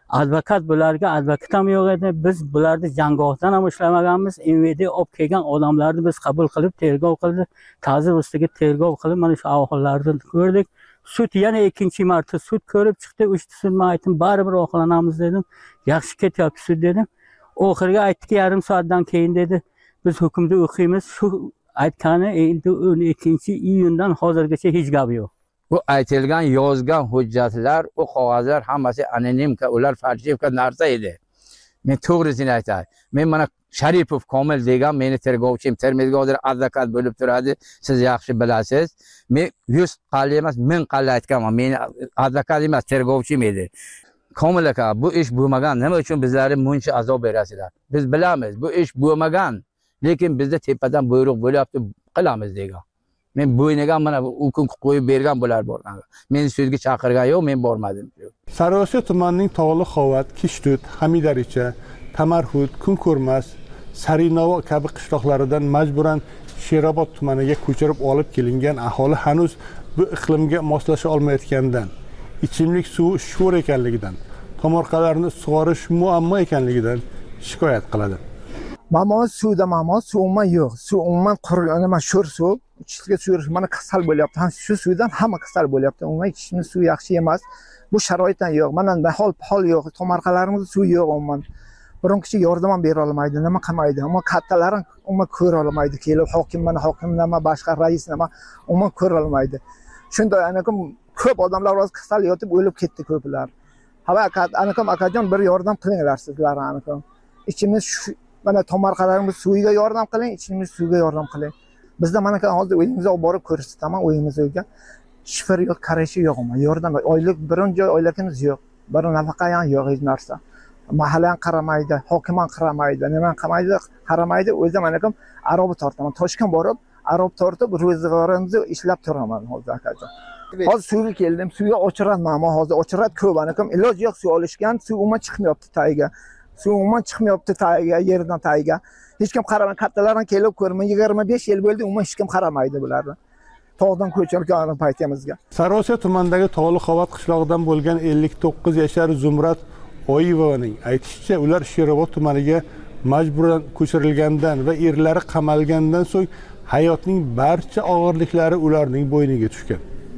advokat bularga advokat ham yo'q edi. Biz bularni jangohdan ham ishlamaganmiz. M V D olib kelgan odamlarni biz qabul qilib tergov qildi. Ta'zir ustiga tergov qilib mana shu ahvollarni ko'rdik. Sud yana ikkinchi marta sud ko'rib chiqdi. Uchta sud men aytdim, baribir oqlanamiz dedim. Yaxshi ketyapti sud dedim. Oxirgi aytdiki, yarim soatdan keyin dedi, biz hukmni o'qiymiz. Shu aytgani endi o'n ikkinchi iyundan hozirgacha hech gap yo'q. Bu aytilgan yozgan hujjatlar, o qog'ozlar hammasi anonimka, ular falsifka narsa edi. Men to'g'risini aytay. Men mana Sharipov Komil degan meni tergovchim, Termizga hozir advokat bo'lib turadi. Siz yaxshi bilasiz. Men yuz qalli emas, ming qalli aytganman. Meni advokat emas, tergovchim edi. Komil aka, bu ish bo'lmagan. Nima uchun bizlarga buncha azob berasizlar? Biz bilamiz, bu ish bo'lmagan. Lekin bizda tepadan buyruq bo'lyapti, qilamiz degan. Men bo'yniga mana u kun qo'yib bergan bo'lar borgan. Meni sudga chaqirgan yo'q, men bormadim. Sariosiyo tumanining Tog'li Xovat, Kishtut, Hamidaricha, Tamarhud, Kunko'rmas, Sarinovo kabi qishloqlaridan majburan Sherobod tumaniga ko'chirib olib kelingan aholi hanuz bu iqlimga moslasha olmayotganidan, ichimlik suvi sho'r ekanligidan, tomorqalarni sug'orish muammo ekanligidan shikoyat qiladi. Mamo suvda mamo suv umuman yo'q. Suv umuman qurgan, nima sho'r suv. Ichishga suv mana kasal bo'lyapti. Ham shu suvdan hamma kasal bo'lyapti. Umuman ichishimiz suv yaxshi emas. Bu sharoitdan yo'q. Mana hol hol yo'q. Tomorqalarimizda suv yo'q umuman. Biron kishi yordam ham bera olmaydi, nima qilmaydi. Ammo kattalar umuman ko'ra olmaydi. Kelib hokim mana hokim nima, boshqa rais nima umuman ko'ra olmaydi. Shunday anakim ko'p odamlar o'z kasal yotib o'lib ketdi ko'plar. Hava anakim akajon bir yordam qilinglar sizlar anakim. Ichimiz mana tomorqalarimiz suviga yordam qiling, ichimiz suvga yordam qiling. Bizda mana hozir uyimizga olib borib ko'rsataman, uyimizga. Shifir yo'q, qarashi yo'q, yordam oylik birinchi joy oyligimiz yo'q. Bir nafaqa ham yo'q hech narsa. Mahalla ham qaramaydi, hokim ham qaramaydi, nima ham qaramaydi, qaramaydi. O'zim anakim arob tortaman. Toshkent borib, arob tortib ro'zg'orimizni ishlab turaman hozir akajon. Hozir suvga keldim, suvga o'chiraman, ammo hozir o'chirat ko'p anakim iloj yo'q, suv olishgan, suv umuman chiqmayapti tagiga. Suv umuman chiqmayapti tagiga, yerdan tagiga. Hech kim qaramay, kattalar ham kelib ko'rmay, yigirma besh yil bo'ldi, umuman hech kim qaramaydi bularni. Tog'dan ko'chirgan paytimizga. Sariosiyo tumanidagi Tog'li Xovat qishlog'idan bo'lgan ellik to'qqiz yashar Zumrat Oyevovaning aytishicha, ular Sherobod tumaniga majburan ko'chirilgandan va erlari qamalgandan so'ng hayotning barcha og'irliklari ularning bo'yniga tushgan.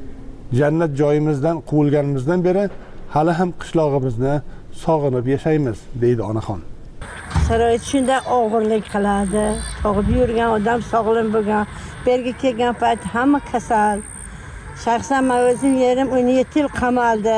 Jannat joyimizdan quvilganimizdan beri hali ham qishlog'imizni sog'inib yashaymiz, deydi onaxon. Sharoit shunday og'irlik qiladi. Tog'da yurgan odam sog'lom bo'lgan, berga kelgan payt hamma kasal. Shaxsan men o'zim yerim o'n yetti yil qamaldi.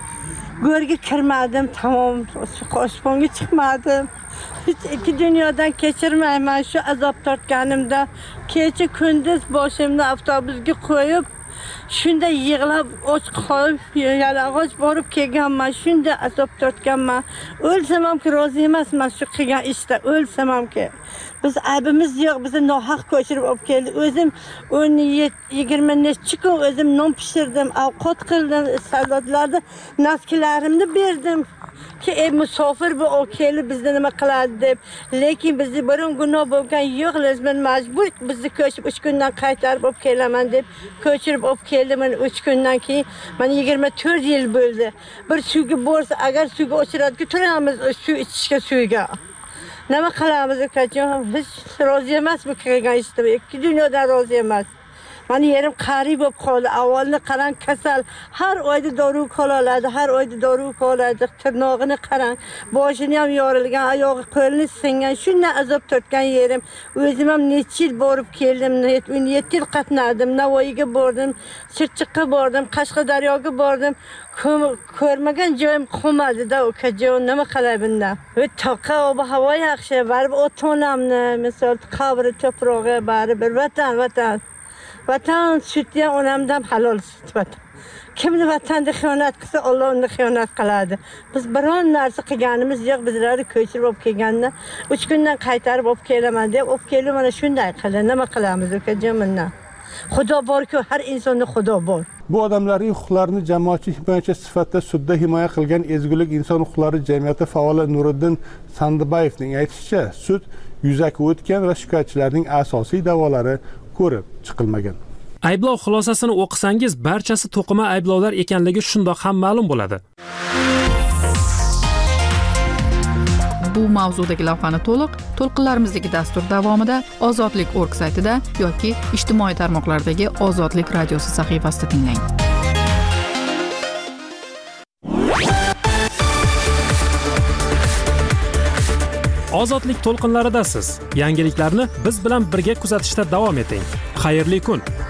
Go'rga kirmadim, tamom, osmonga chiqmadim. Hech ikki dunyodan kechirmayman shu azob tortganimda. Kecha kunduz boshimni avtobusga qo'yib, shunda yig'lab och qolib, yalang'och borib kelganman, shunda azob tortganman. O'lsam ham rozi emasman shu qilgan ishda, o'lsam hamki. Biz aybimiz yo'q, bizni nohaq ko'chirib olib keldi. O'zim o'n yigirma necha kun o'zim non pishirdim, ovqat qildim, soldatlarga naskilarimni berdim. Ki ev musofir bu o kelib bizni nima qiladi deb. Lekin bizni biron gunoh bo'lgan yo'q, lezmin majbur bizni ko'chib uch kundan qaytarib olib kelaman deb ko'chirib olib keldim. Men uch kundan keyin men yigirma to'rt yil bo'ldi. Bir suvga borsa, agar suvga o'chiradigan turamiz, suv ichishga suvga. Nima qilamiz akajon? Hech rozi emas bu qilgan ishda. Ikki dunyodan rozi emas. Mani yerim qari bo'lib qoldi. Avvalni qarang kasal. Har oyda dori qo'loladi, har oyda dori qo'loladi. Tirnog'ini qarang. Boshini ham yorilgan, oyog'i qo'lini singan. Shundan azob tortgan yerim. O'zim ham necha yil borib keldim. o'n yetti yil qatnadim. Navoiyga bordim, Chirchiqqa bordim, Qashqadaryoga bordim. Ko'rmagan joyim qolmadi-da, ukajon, nima qilay bundan? Va toqa ob havo yaxshi, baribir ota-onamni, misol qabri to'prog'i baribir vatan, vatan. Vatan sütü onamdan halol süt vatan. Kimni vatanda xiyonat qilsa, Alloh uni xiyonat qiladi. Biz biron narsa qilganimiz yo'q, bizlarni ko'chirib olib kelganda uch kundan qaytarib olib kelaman deb, olib kelib mana shunday qildi. Nima qilamiz ukajon bundan? Xudo bor-ku, har insonda Xudo bor. Bu odamlarning huquqlarini jamoatchilik himoyachi sifatida sudda himoya qilgan Ezgulik inson huquqlari jamiyati faoli Nuriddin Sandibayevning aytishicha, sud yuzaki o'tgan va shikoyatchilarning asosiy da'volari ko'rib chiqilmagan. Ayblov xulosasini o'qisangiz, barchasi to'qima ayblovlar ekanligi shundoq ham ma'lum bo'ladi. bu mavzudagi lavhani to'liq to'lqinlarimizdagi dastur davomida Ozodlik nokta org saytida yoki ijtimoiy tarmoqlardagi Ozodlik radiosi sahifasida tinglang. Ozodlik to'lqinlaridasiz. Yangiliklarni biz bilan birga kuzatishda davom eting. Xayrli kun.